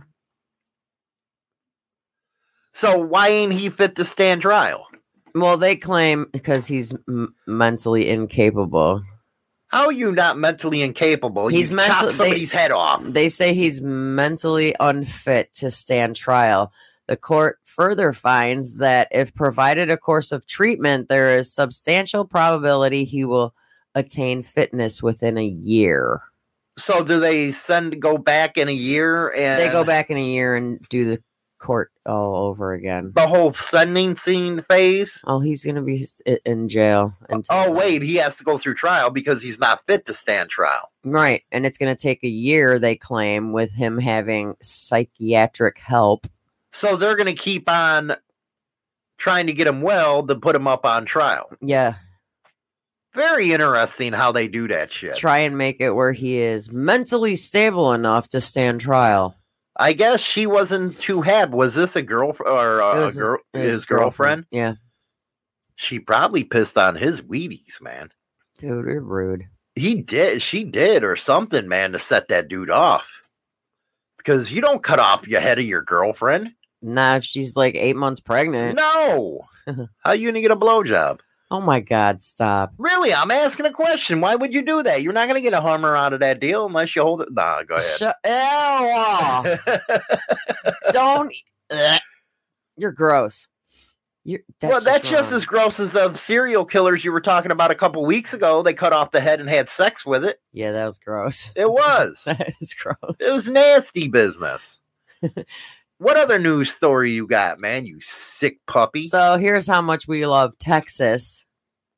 So why ain't he fit to stand trial? Well, they claim because he's m- mentally incapable. How are you not mentally incapable? He's you mental- chop somebody's they- head off. They say he's mentally unfit to stand trial. The court further finds that if provided a course of treatment, there is substantial probability he will attain fitness within a year. So do they send go back in a year and They go back in a year and do the court all over again. the whole sending scene phase? Oh, he's going to be s- i- in jail. until Oh then. wait, he has to go through trial because he's not fit to stand trial. Right. And it's going to take a year, they claim, with him having psychiatric help. So they're going to keep on trying to get him well to put him up on trial. Yeah. Very interesting how they do that shit. Try and make it where he is mentally stable enough to stand trial. I guess she wasn't too happy. Was this a girl or It uh, a was girl, his, his, girlfriend? Yeah. She probably pissed on his Wheaties, man. Dude, you're rude. He did. She did or something, man, to set that dude off. Because you don't cut off your head of your girlfriend. Nah, if she's like eight months pregnant. No. How you gonna get a blowjob? Oh my God, stop. Really? I'm asking a question. Why would you do that? You're not gonna get a Hummer out of that deal unless you hold it. Nah, go ahead. Shut, ew. Don't. Ugh. You're gross. You're, that's well, that's just wrong. as gross as the serial killers you were talking about a couple weeks ago. They cut off the head and had sex with it. Yeah, that was gross. It was. That is gross. It was nasty business. What other news story you got, man? You sick puppy. So here's how much we love Texas.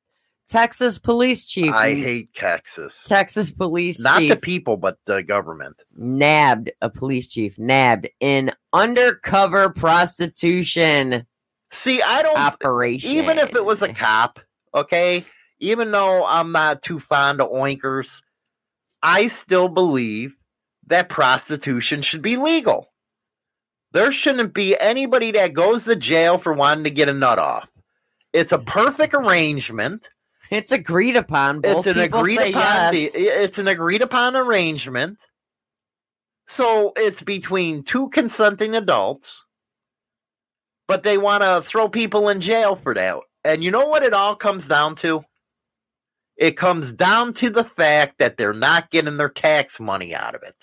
Texas police chief. I hate Texas. Texas police Not chief. the people, but the government. Nabbed a police chief. Nabbed in undercover prostitution. See, I don't. Operation. Even if it was a cop, okay? Even though I'm not too fond of oinkers, I still believe that prostitution should be legal. There shouldn't be anybody that goes to jail for wanting to get a nut off. It's a perfect arrangement. It's agreed upon. Both it's an people agreed say upon. yes. It's an agreed upon arrangement. So it's between two consenting adults, but they want to throw people in jail for that. And you know what it all comes down to? It comes down to the fact that they're not getting their tax money out of it.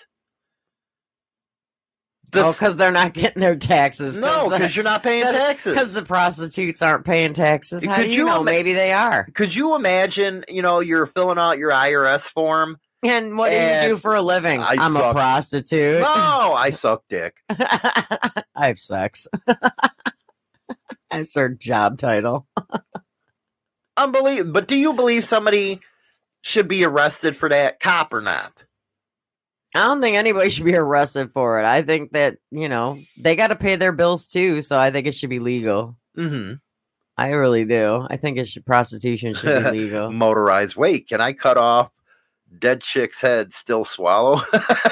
The, oh, because they're not getting their taxes. No, because you're not paying taxes. Because the prostitutes aren't paying taxes. How could do you, you know? Ima- Maybe they are. Could you imagine, you know, you're filling out your I R S form. And what and do you do for a living? I I'm suck. a prostitute. No, I suck dick. I have sex. That's their job title. Unbelievable. But do you believe somebody should be arrested for that, cop or not? I don't think anybody should be arrested for it. I think that, you know, they got to pay their bills too, so I think it should be legal. Mm-hmm. I really do. I think it should, prostitution should be legal. Motorized. Wait, can I cut off dead chick's head, still swallow?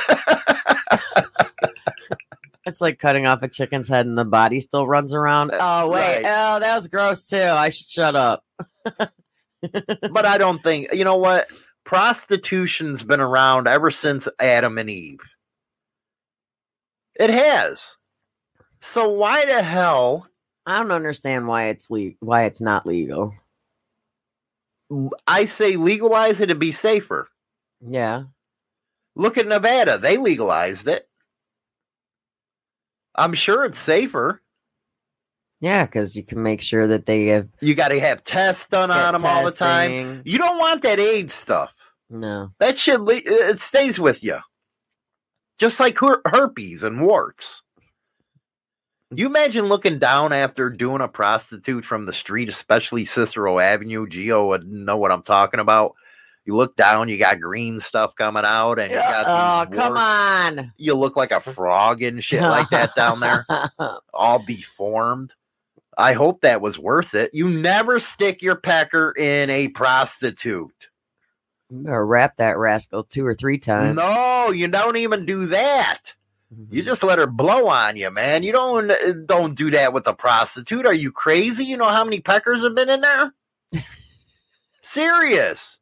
It's like cutting off a chicken's head and the body still runs around. Oh, wait. Right. Oh, that was gross too. I should shut up. But I don't think, you know what? Prostitution's been around ever since Adam and Eve. It has. So why the hell? I don't understand why it's le- why it's not legal. I say legalize it to be safer. Yeah. Look at Nevada. They legalized it. I'm sure it's safer. Yeah, because you can make sure that they have. You got to have tests done on them all the time. You don't want that AIDS stuff. No. That shit, it stays with you. Just like her- herpes and warts. You imagine looking down after doing a prostitute from the street, especially Cicero Avenue. Gio would know what I'm talking about. You look down, you got green stuff coming out, and you got oh, come warts. on. You look like a frog and shit like that down there, all deformed. I hope that was worth it. You never stick your pecker in a prostitute. You better wrap that rascal two or three times. No, you don't even do that. Mm-hmm. You just let her blow on you, man. You don't don't do that with a prostitute. Are you crazy? You know how many peckers have been in there? Serious.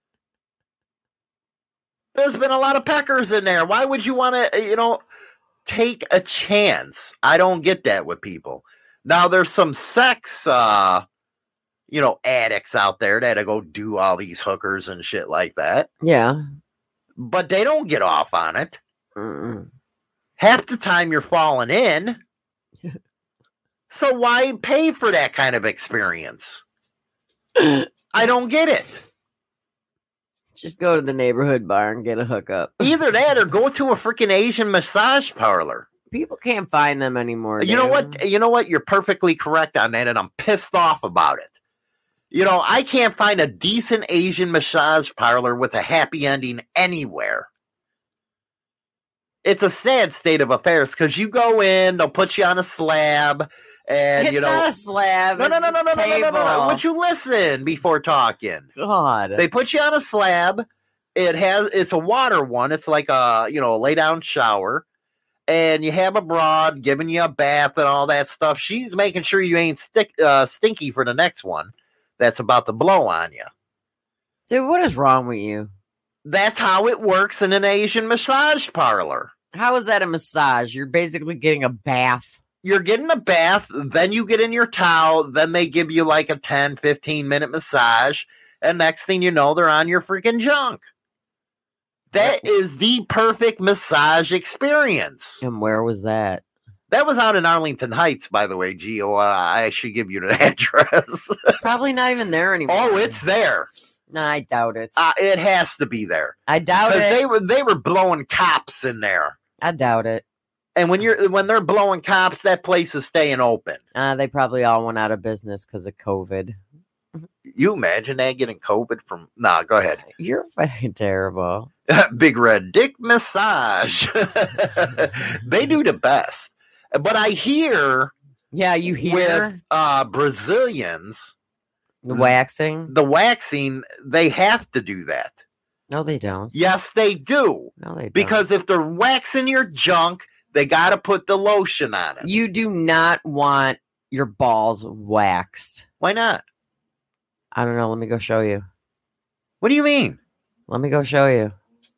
There's been a lot of peckers in there. Why would you want to, you know, take a chance? I don't get that with people. Now, there's some sex, uh, you know, addicts out there that go do all these hookers and shit like that. Yeah. But they don't get off on it. Mm-mm. Half the time you're falling in. So why pay for that kind of experience? I don't get it. Just go to the neighborhood bar and get a hookup. Either that or go to a freaking Asian massage parlor. People can't find them anymore. You know dude. what? You know what? You're perfectly correct on that, and I'm pissed off about it. You know, I can't find a decent Asian massage parlor with a happy ending anywhere. It's a sad state of affairs because you go in, they'll put you on a slab, and it's you know, not a slab. no, no, it's no, no, a no, no, no, no, no, no. table. Would you listen before talking? God. They put you on a slab. It has, it's a water one. It's like a, you know, a lay down shower. And you have a broad giving you a bath and all that stuff. She's making sure you ain't stick, uh, stinky for the next one that's about to blow on you. Dude, what is wrong with you? That's how it works in an Asian massage parlor. How is that a massage? You're basically getting a bath. You're getting a bath, then you get in your towel, then they give you like a ten, fifteen minute massage, and next thing you know, they're on your freaking junk. That is the perfect massage experience. And where was that? That was out in Arlington Heights, by the way, Gio. Uh, I should give you the address. Probably not even there anymore. Oh, it's there. No, I doubt it. Uh, it has to be there. I doubt Because it. they were they were blowing cops in there. I doubt it. And when you're when they're blowing cops, that place is staying open. Uh, they probably all went out of business because of COVID. You imagine that getting COVID from? Nah, go ahead. You're fucking terrible. Big Red Dick Massage. They do the best. But I hear, yeah, you hear with uh, Brazilians, the waxing. the waxing, they have to do that. No, they don't. Yes, they do. No, they don't. Because if they're waxing your junk, they got to put the lotion on it. You do not want your balls waxed. Why not? I don't know. Let me go show you. What do you mean? Let me go show you.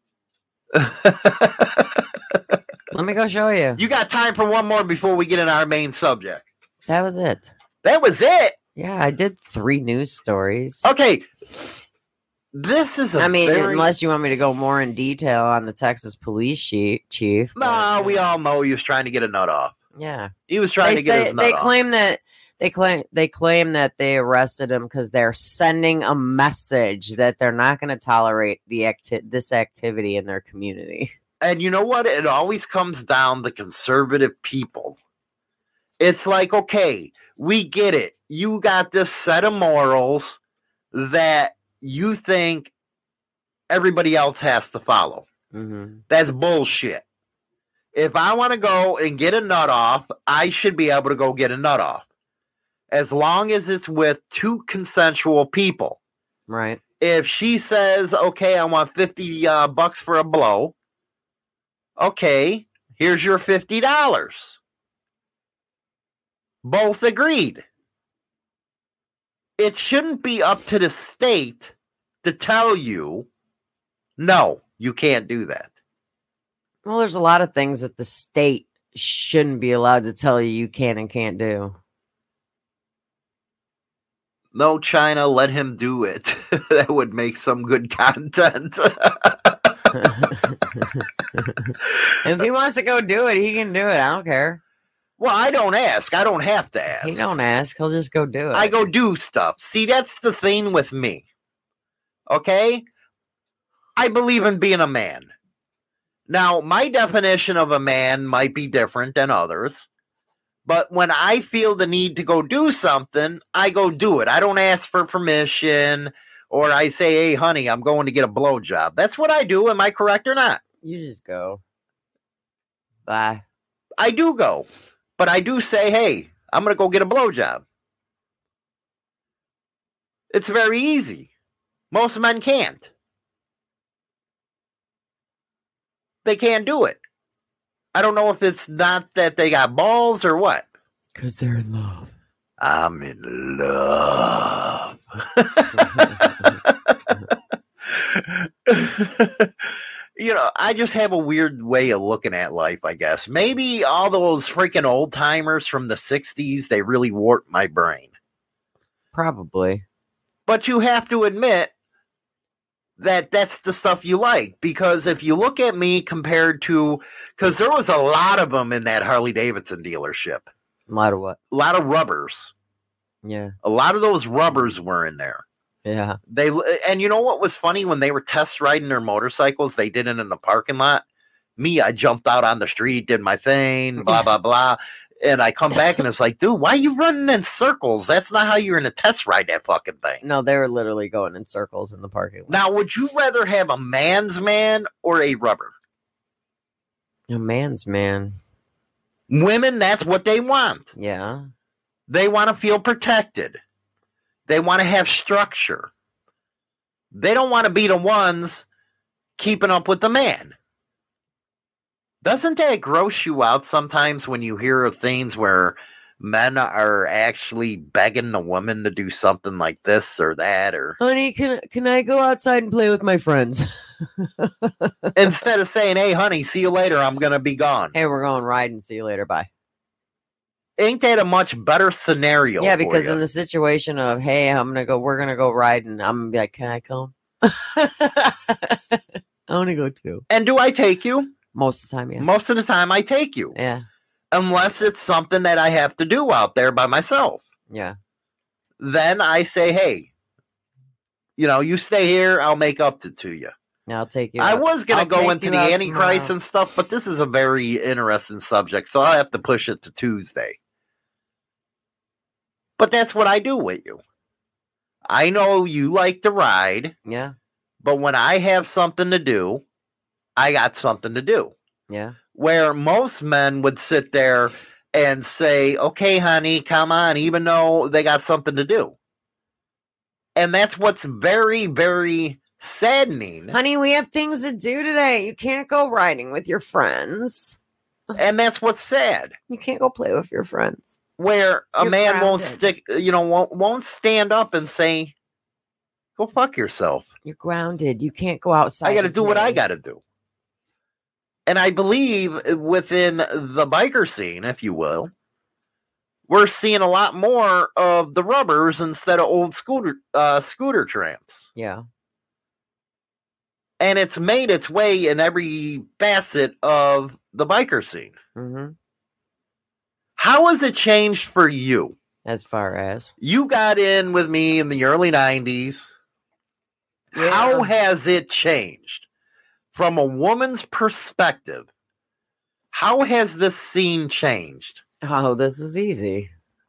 Let me go show you. You got time for one more before we get in our main subject. That was it. That was it. Yeah, I did three news stories. Okay. This is a I mean, very... unless you want me to go more in detail on the Texas police chief. No, nah, we all know he was trying to get a nut off. Yeah. He was trying they to get say, his nut they off. Claim that, they claim they claim that they arrested him because they're sending a message that they're not going to tolerate the acti- this activity in their community. And you know what? It always comes down to conservative people. It's like, okay, we get it. You got this set of morals that you think everybody else has to follow. Mm-hmm. That's bullshit. If I want to go and get a nut off, I should be able to go get a nut off. As long as it's with two consensual people. Right. If she says, okay, I want fifty uh, bucks for a blow. Okay, here's your fifty dollars. Both agreed. It shouldn't be up to the state to tell you, no, you can't do that. Well, there's a lot of things that the state shouldn't be allowed to tell you you can and can't do. No, China, let him do it. That would make some good content. If he wants to go do it, he can do it. I don't care. Well, I don't ask. I don't have to ask. He don't ask. He'll just go do it. I go do stuff. See, that's the thing with me. Okay? I believe in being a man. Now, my definition of a man might be different than others. But when I feel the need to go do something, I go do it. I don't ask for permission or I say, hey, honey, I'm going to get a blowjob. That's what I do. Am I correct or not? You just go. Bye. I do go. But I do say, hey, I'm going to go get a blowjob. It's very easy. Most men can't. They can't do it. I don't know if it's not that they got balls or what. Because they're in love. I'm in love. You know, I just have a weird way of looking at life, I guess. Maybe all those freaking old timers from the sixties, they really warped my brain. Probably. But you have to admit that that's the stuff you like. Because if you look at me compared to, because there was a lot of them in that Harley Davidson dealership. A lot of what? A lot of rubbers. Yeah. A lot of those rubbers were in there. Yeah. They and you know what was funny when they were test riding their motorcycles, they did it in the parking lot. Me, I jumped out on the street, did my thing, blah blah blah, and I come back and it's like, dude, why are you running in circles? That's not how you're in a test ride that fucking thing. No, they were literally going in circles in the parking lot. Now, would you rather have a man's man or a rubber? A man's man. Women, that's what they want. Yeah. They want to feel protected. They want to have structure. They don't want to be the ones keeping up with the man. Doesn't that gross you out sometimes when you hear of things where men are actually begging the woman to do something like this or that? Or honey, can, can I go outside and play with my friends? Instead of saying, hey, honey, see you later, I'm going to be gone. Hey, we're going riding. See you later. Bye. Ain't that a much better scenario? Yeah, because for you? in the situation of, hey, I'm gonna go, we're gonna go riding. I'm gonna be like, can I come? I want to go too. And do I take you? Most of the time, yeah. Most of the time, I take you. Yeah. Unless it's something that I have to do out there by myself. Yeah. Then I say, hey, you know, you stay here. I'll make up to, to you. Yeah, I'll take you. I out. was going I'll to go take into you the out Antichrist tomorrow. and stuff, but this is a very interesting subject, so I'll have to push it to Tuesday. But that's what I do with you. I know you like to ride, Yeah. but when I have something to do, I got something to do. Yeah. Where most men would sit there and say, okay, honey, come on, even though they got something to do. And that's what's very, very saddening. Honey, we have things to do today. You can't go riding with your friends. And that's what's sad. You can't go play with your friends. Where a You're man won't grounded. stick, you know, won't, won't stand up and say, go fuck yourself. You're grounded. You can't go outside. I got to and do what play. I got to do. And I believe within the biker scene, if you will, we're seeing a lot more of the rubbers instead of old scooter uh, scooter tramps. Yeah. And it's made its way in every facet of the biker scene. Mm-hmm. How has it changed for you? As far as You got in with me in the early nineties. Yeah. How has it changed? From a woman's perspective, how has this scene changed? oh, this is easy.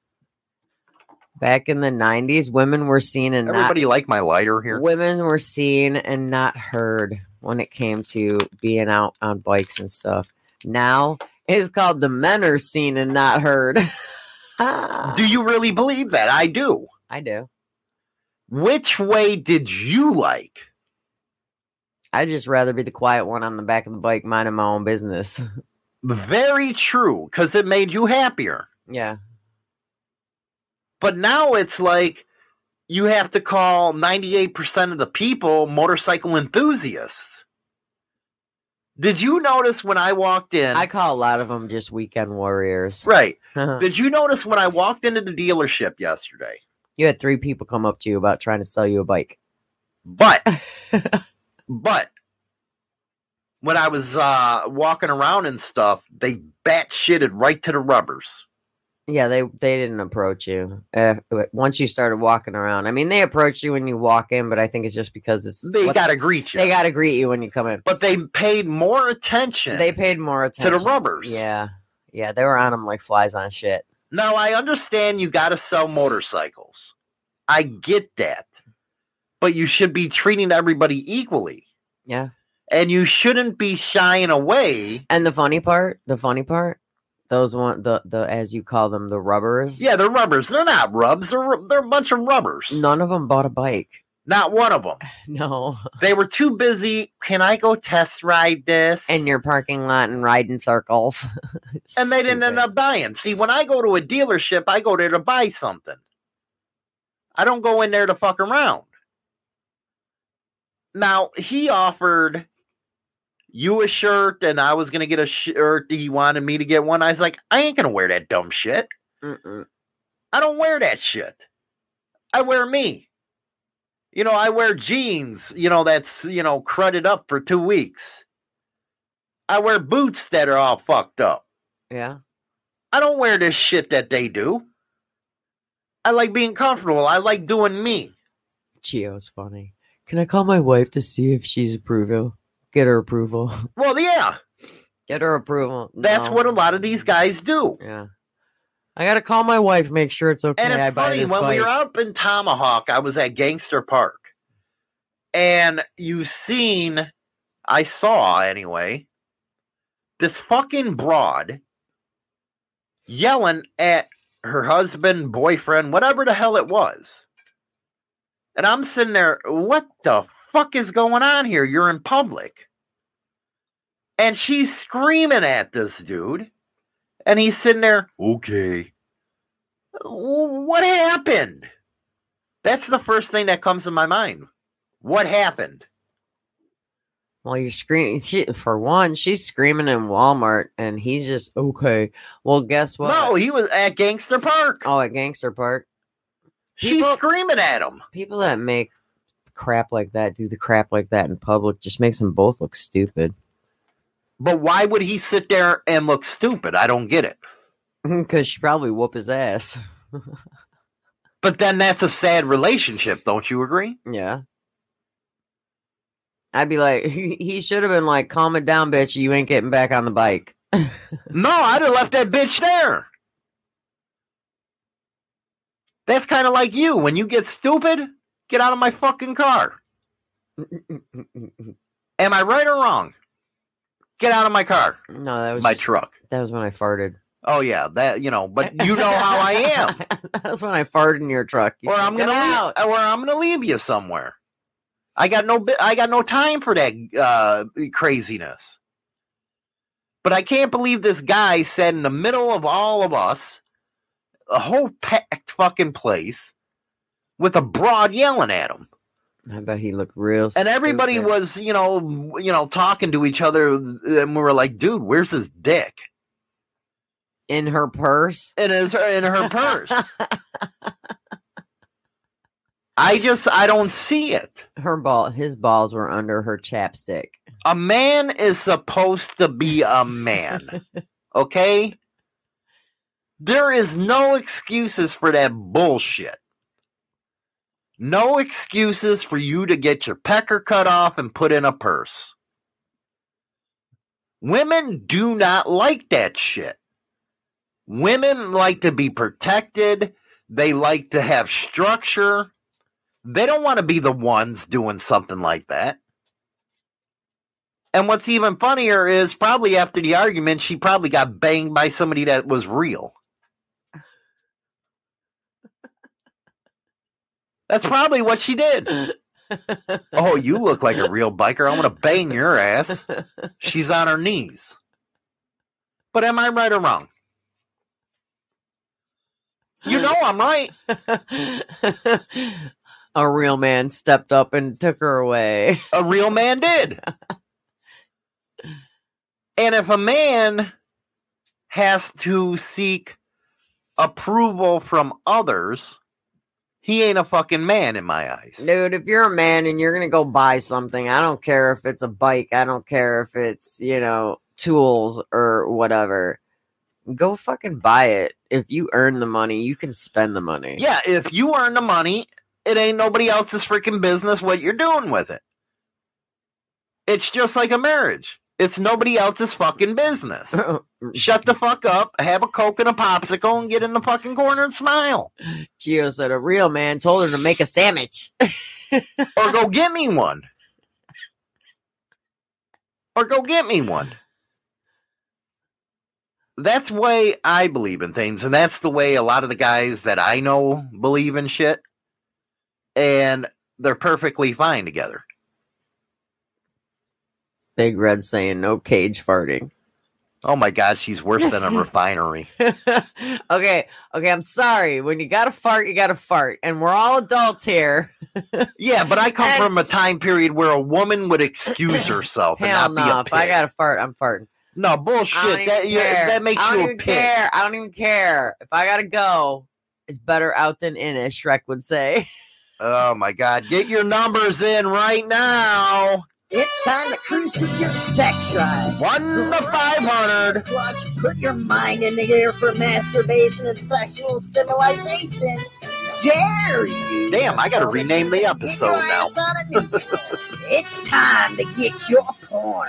Back in the nineties, women were seen and Everybody not like my lighter here? women were seen and not heard when it came to being out on bikes and stuff. Now it's called the men are seen and not heard. Do you really believe that? I do. I do. Which way did you like? I'd just rather be the quiet one on the back of the bike, minding my own business. Very true, because it made you happier. Yeah. But now it's like you have to call ninety-eight percent of the people motorcycle enthusiasts. Did you notice when I walked in? I call a lot of them just weekend warriors. Right. Did you notice when I walked into the dealership yesterday? You had three people come up to you about trying to sell you a bike. But, but, when I was uh, walking around and stuff, they bat shitted right to the rubbers. Yeah, they they didn't approach you. Uh, once you started walking around, I mean, they approach you when you walk in, but I think it's just because it's They what- got to greet you. they got to greet you when you come in. But they paid more attention They paid more to attention the rubbers. Yeah, yeah, they were on them like flies on shit. Now, I understand you got to sell motorcycles. I get that. But you should be treating everybody equally. Yeah, And you shouldn't be shying away. and the funny part, the funny part, those one the the as you call them, the rubbers. Yeah, they're rubbers. They're not rubs. They're, they're a bunch of rubbers. None of them bought a bike. Not one of them. No, They were too busy. Can I go test ride this? in your parking lot and ride in circles. And they didn't end Stupid. up buying. See, when I go to a dealership, I go there to buy something. I don't go in there to fuck around. Now, he offered you a shirt, and I was going to get a shirt. He wanted me to get one. I was like, I ain't going to wear that dumb shit. Mm-mm. I don't wear that shit. I wear me. You know, I wear jeans, you know, that's, you know, crudded up for two weeks. I wear boots that are all fucked up. Yeah. I don't wear this shit that they do. I like being comfortable. I like doing me. Chio's funny. Can I call my wife to see if she's approval? Get her approval. Well, yeah, Get her approval. that's No. what a lot of these guys do. Yeah. I gotta call my wife, make sure it's okay. And I it's buy funny, this when we bike. were up in Tomahawk, I was at Gangster Park. And you seen, I saw anyway, this fucking broad yelling at her husband, boyfriend, whatever the hell it was. And I'm sitting there, what the fuck is going on here? You're in public. And she's screaming at this dude. And he's sitting there, okay. What happened? That's the first thing that comes to my mind. What happened? Well, you're screaming. She, for one, she's screaming in Walmart, and he's just okay. Well, guess what? No, he was at Gangster Park. Oh, at Gangster Park. She's people- screaming at him. People that make crap like that, do the crap like that in public, just makes them both look stupid. But why would he sit there and look stupid? I don't get it. Because she probably whoop his ass. But then that's a sad relationship, don't you agree? Yeah. I'd be like, he should have been like, calm it down, bitch. You ain't getting back on the bike. No, I'd have left that bitch there. That's kind of like you. When you get stupid, Get out of my fucking car. Am I right or wrong? Get out of my car. No, that was my just, truck. That was when I farted. Oh yeah, that you know, but you know how I am. That's when I farted in your truck. You or I'm gonna out. Leave, or I'm gonna leave you somewhere. I got no I got no time for that uh, craziness. But I can't believe this guy sat in the middle of all of us, a whole packed fucking place, with a broad yelling at him. I bet he looked real. And everybody stupid. was, you know, you know, talking to each other, and we were like, "Dude, where's his dick?" In her purse. In his in her purse. I just I don't see it. Her ball, his balls were under her chapstick. A man is supposed to be a man, okay? There is no excuses for that bullshit. No excuses for you to get your pecker cut off and put in a purse. Women do not like that shit. Women like to be protected. They like to have structure. They don't want to be the ones doing something like that. And what's even funnier is probably after the argument, she probably got banged by somebody that was real. That's probably what she did. Oh, you look like a real biker. I'm going to bang your ass. She's on her knees. But am I right or wrong? You know I'm right. A real man stepped up and took her away. A real man did. And if a man has to seek approval from others, he ain't a fucking man in my eyes. Dude, if you're a man and you're going to go buy something, I don't care if it's a bike. I don't care if it's, you know, tools or whatever. Go fucking buy it. If you earn the money, you can spend the money. Yeah, if you earn the money, it ain't nobody else's freaking business what you're doing with it. It's just like a marriage. It's nobody else's fucking business. Shut the fuck up, have a Coke and a popsicle, and get in the fucking corner and smile. Gio said a real man told her to make a sandwich. Or go get me one. Or go get me one. That's the way I believe in things, and that's the way a lot of the guys that I know believe in shit. And they're perfectly fine together. Big Red saying no cage farting. Oh my God, she's worse than a refinery. okay, okay, I'm sorry. When you gotta fart, you gotta fart. And we're all adults here. Yeah, but I come and from a time period where a woman would excuse herself and hell not no, be a if pig. I gotta fart, I'm farting. No, bullshit. That, yeah, that makes I don't you a even pig. care. I don't even care. If I gotta go, it's better out than in, as Shrek would say. Oh my God, get your numbers in right now. It's time to cruise through your sex drive. One to five hundred. Clutch, put your mind in the air for masturbation and sexual stimulation. Dare you? Damn, I gotta rename the episode Get your now. ass on a neutral. It's time to get your porn.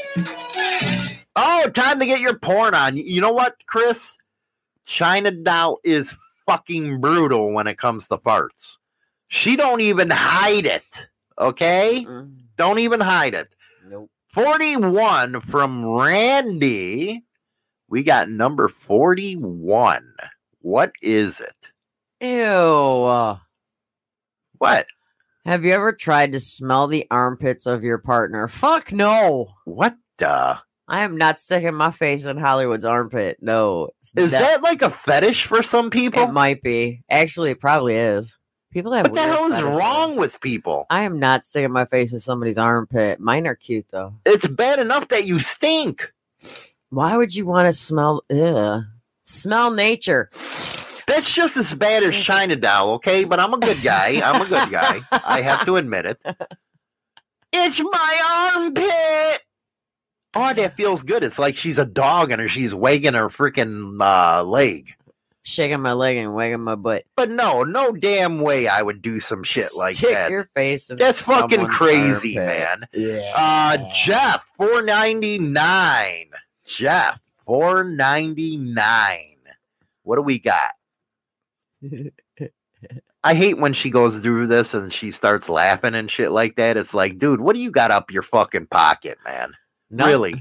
Oh, time to get your porn on. You know what, Chris? China Doll is fucking brutal when it comes to farts. She don't even hide it. Okay? Mm, Don't even hide it. nope. forty-one from Randy. We got number forty-one. What is it? Ew. What? Have you ever tried to smell the armpits of your partner? Fuck no. What the? I am not sticking my face in Hollywood's armpit. No. Is that like a fetish for some people? It might be. Actually, it probably is. People have What the weird hell is fetishes. wrong with people? I am not sticking my face in somebody's armpit. Mine are cute, though. It's bad enough that you stink. Why would you want to smell... Ugh. Smell nature. That's just as bad as China Doll, okay? But I'm a good guy. I'm a good guy. I have to admit it. It's my armpit. Oh, that feels good. It's like she's a dog and she's wagging her freaking uh, leg. Shaking my leg and wagging my butt. But no, no damn way I would do some shit like Stick that. your face in That's fucking someone's crazy, armpit. man. Yeah. Uh, Jeff, four ninety-nine. Jeff, four ninety-nine. What do we got? I hate when she goes through this and she starts laughing and shit like that. It's like, dude, what do you got up your fucking pocket, man? No- Really?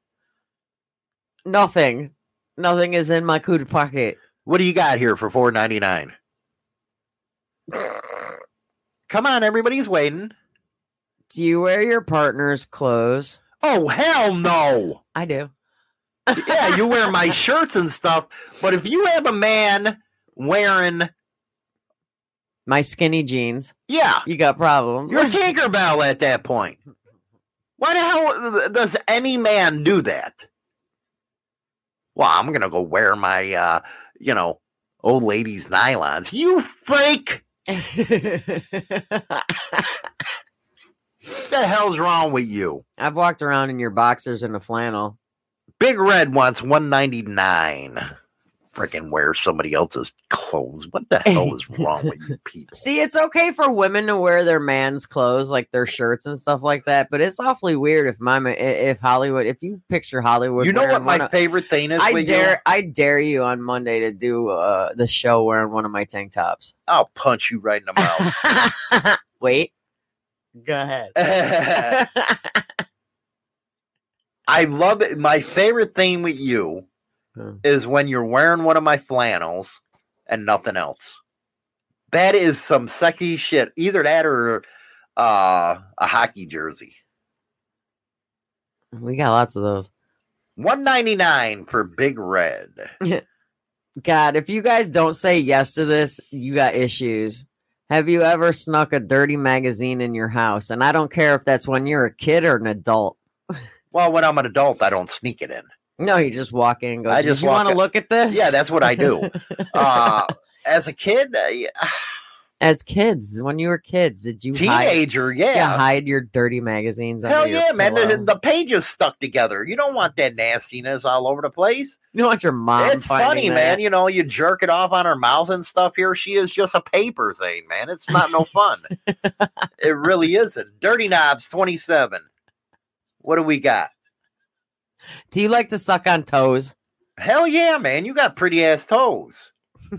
Nothing. Nothing is in my cootie pocket. What do you got here for four ninety-nine? Come on, everybody's waiting. Do you wear your partner's clothes? Oh, hell no. I do. Yeah, you wear my shirts and stuff, but if you have a man wearing, My skinny jeans. yeah, You got problems. you're Tinkerbell at that point. Why the hell does any man do that? Well, I'm going to go wear my, uh, you know, old lady's nylons. You freak! What the hell's wrong with you? I've walked around in your boxers and a flannel. Big Red wants one ninety-nine. Freaking wear somebody else's clothes. What the hell is wrong with you people? See, it's okay for women to wear their man's clothes, like their shirts and stuff like that, but it's awfully weird if my ma- if Hollywood, if you picture Hollywood, You know wearing what my one of- favorite thing is I with dare, you? I dare you on Monday to do uh, the show wearing one of my tank tops. I'll punch you right in the mouth. Wait, go ahead. I love it. My favorite thing with you Hmm. is when you're wearing one of my flannels and nothing else. That is some sexy shit. Either that or uh, a hockey jersey. We got lots of those. one ninety-nine for Big Red. God, if you guys don't say yes to this, you got issues. Have you ever snuck a dirty magazine in your house? And I don't care if that's when you're a kid or an adult. Well, when I'm an adult, I don't sneak it in. No, you just walk in and go, I "Did just you walk want to in. look at this?" Yeah, that's what I do. Uh, as a kid, uh, yeah, As kids, when you were kids, did you hide, teenager, did you yeah. hide your dirty magazines? Hell under your yeah, man. pillow? The, the pages stuck together. You don't want that nastiness all over the place. You don't want your mom It's finding funny, that. man. You know, you jerk it off on her mouth and stuff. Here she is, just a paper thing, man. It's not no fun. It really isn't. Dirty Knobs twenty-seven. What do we got? Do you like to suck on toes? Hell yeah, man. You got pretty ass toes.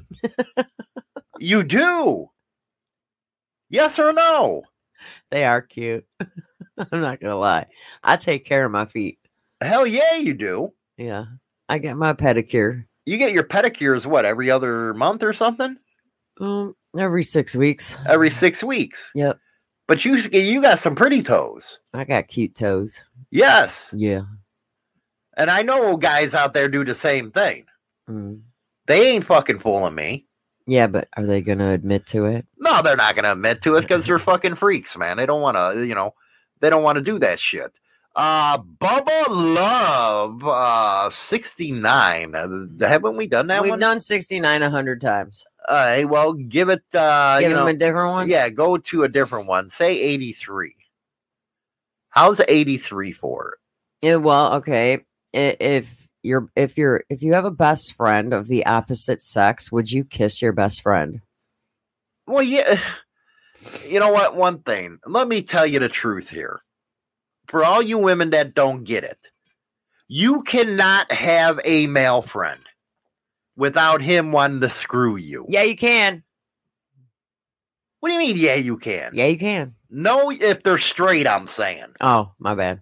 You do. Yes or no? They are cute. I'm not gonna lie. I take care of my feet. Hell yeah, you do. Yeah, I get my pedicure You get your pedicures, what, every other month or something? um, every six weeks. Every six weeks. Yep, But you you got some pretty toes. I got cute toes. Yes. Yeah. And I know guys out there do the same thing. Mm. They ain't fucking fooling me. Yeah, but are they gonna admit to it? No, they're not going to admit to it because they're fucking freaks, man. They don't want to, you know, they don't want to do that shit. Uh, Bubba Love, uh, sixty-nine. Uh, haven't we done that We've one? done sixty-nine a hundred times. Uh, hey, well, give it, uh, Give you them know, a different one. yeah, go to a different one. Say eighty-three. How's eighty-three for? Yeah, well, okay. I- If you're if you're if you have a best friend of the opposite sex, would you kiss your best friend? Well, yeah. You know what? One thing. Let me tell you the truth here. For all you women that don't get it, you cannot have a male friend without him wanting to screw you. Yeah, you can. What do you mean, yeah, you can? Yeah, you can. No, if they're straight, I'm saying. Oh, my bad.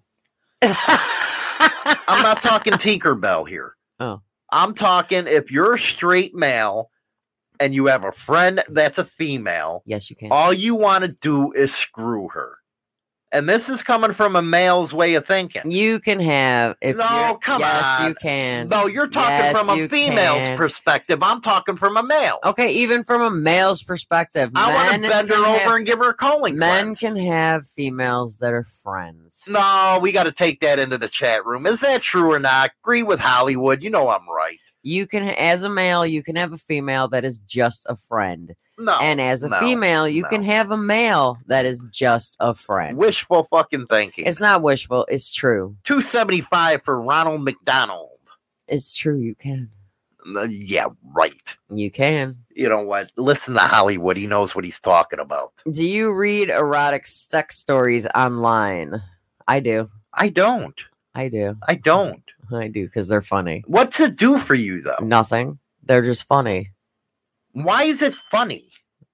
I'm not talking Tinkerbell here. Oh. I'm talking if you're a straight male and you have a friend that's a female, Yes, you can. all you want to do is screw her. And this is coming from a male's way of thinking. You can have. If No, you're- come yes, on. you can. No, you're talking Yes, from you a female's can. perspective. I'm talking from a male. Okay, even from a male's perspective, I want to men bend her can over have- and give her a calling Men cleanse. can have females that are friends. No, we got to take that into the chat room. Is that true or not? Agree with Hollywood. You know I'm right. You can, as a male, you can have a female that is just a friend, No. and as a no, female, you no. can have a male that is just a friend. Wishful fucking thinking. It's not wishful. It's true. two seventy-five for Ronald McDonald. It's true. You can. Uh, yeah, right. You can. You know what? Listen to Hollywood. He knows what he's talking about. Do you read erotic sex stories online? I do. I don't. I do. I don't. I do because they're funny. What's it do for you, though? Nothing. They're just funny. Why is it funny?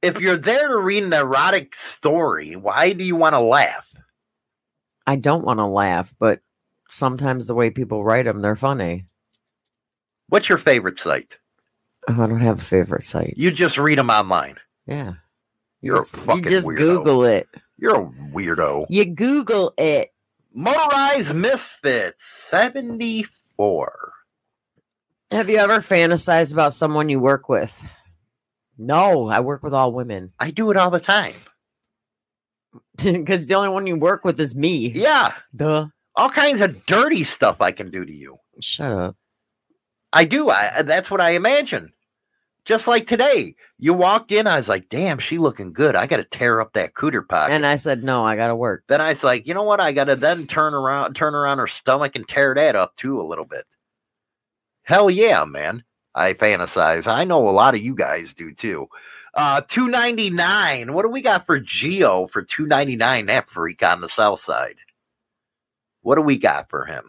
If you're there to read an erotic story, why do you want to laugh? I don't want to laugh, but sometimes the way people write them, they're funny. What's your favorite site? Oh, I don't have a favorite site. You just read them online. Yeah. You're just, a fucking You just weirdo. Google it. You're a weirdo. You Google it. Motorized Misfits seventy-four. Have you ever fantasized about someone you work with? No, I work with all women. I do it all the time. Because the only one you work with is me. Yeah. Duh. All kinds of dirty stuff I can do to you. Shut up. I do. I that's what I imagine. Just like today. You walked in, I was like, damn, she looking good. I gotta tear up that cooter pocket. And I said, no, I gotta work. Then I was like, you know what? I gotta then turn around turn around her stomach and tear that up too a little bit. Hell yeah, man. I fantasize. I know a lot of you guys do too. Uh two ninety-nine. What do we got for Geo for two ninety-nine? That freak on the south side. What do we got for him?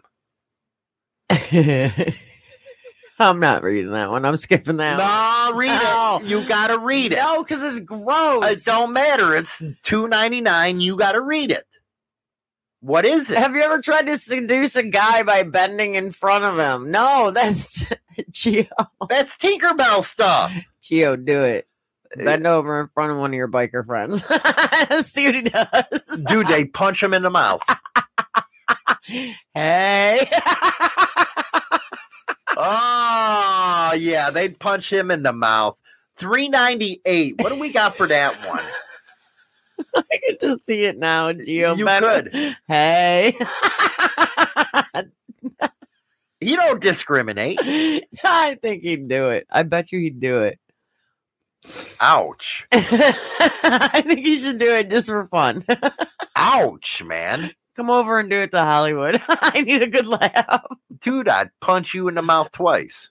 I'm not reading that one. I'm skipping that one. No, read No. it. You gotta read it. No, because it's gross. It don't matter. It's two ninety-nine. You gotta read it. What is it? Have you ever tried to seduce a guy by bending in front of him? No, that's Gio. That's Tinkerbell stuff. Gio, do it. Bend over in front of one of your biker friends. See what he does. Dude, they punch him in the mouth. Hey. Oh, yeah, they'd punch him in the mouth. three ninety-eight. What do we got for that one? I can just see it now, Gio. You bend- could. Hey. He don't discriminate. I think he'd do it. I bet you he'd do it. Ouch. I think he should do it just for fun. Ouch, man. Come over and do it to Hollywood. I need a good laugh. Dude, I'd punch you in the mouth twice.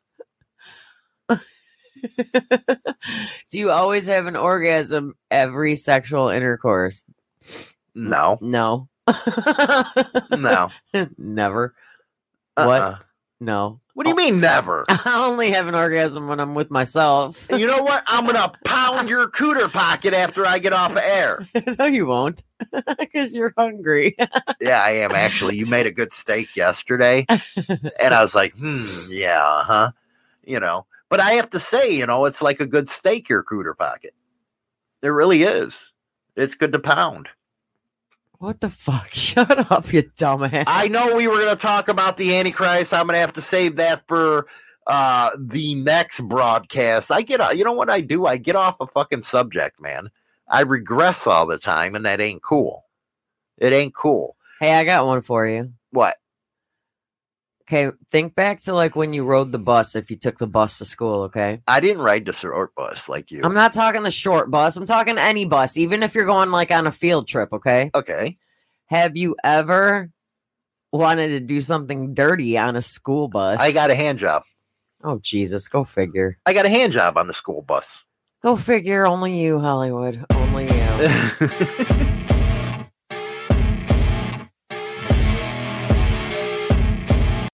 Do you always have an orgasm every sexual intercourse? No. No. No. Never. Uh-uh. What? No. What do you mean never? I only have an orgasm when I'm with myself. You know what? I'm going to pound your cooter pocket after I get off of air. No, you won't. Because you're hungry. Yeah, I am actually. You made a good steak yesterday. And I was like, hmm, yeah, huh? You know, but I have to say, you know, it's like a good steak, your cooter pocket. It really is. It's good to pound. What the fuck? Shut up, you dumbass. I know we were going to talk about the Antichrist. I'm going to have to save that for uh, the next broadcast. I get, you know what I do? I get off a fucking subject, man. I regress all the time, and that ain't cool. It ain't cool. Hey, I got one for you. What? Okay, think back to like when you rode the bus, if you took the bus to school, okay? I didn't ride the short bus like you. I'm not talking the short bus. I'm talking any bus, even if you're going like on a field trip, okay? Okay. Have you ever wanted to do something dirty on a school bus? I got a hand job. Oh, Jesus. Go figure. I got a hand job on the school bus. Go figure. Only you, Hollywood. Only you.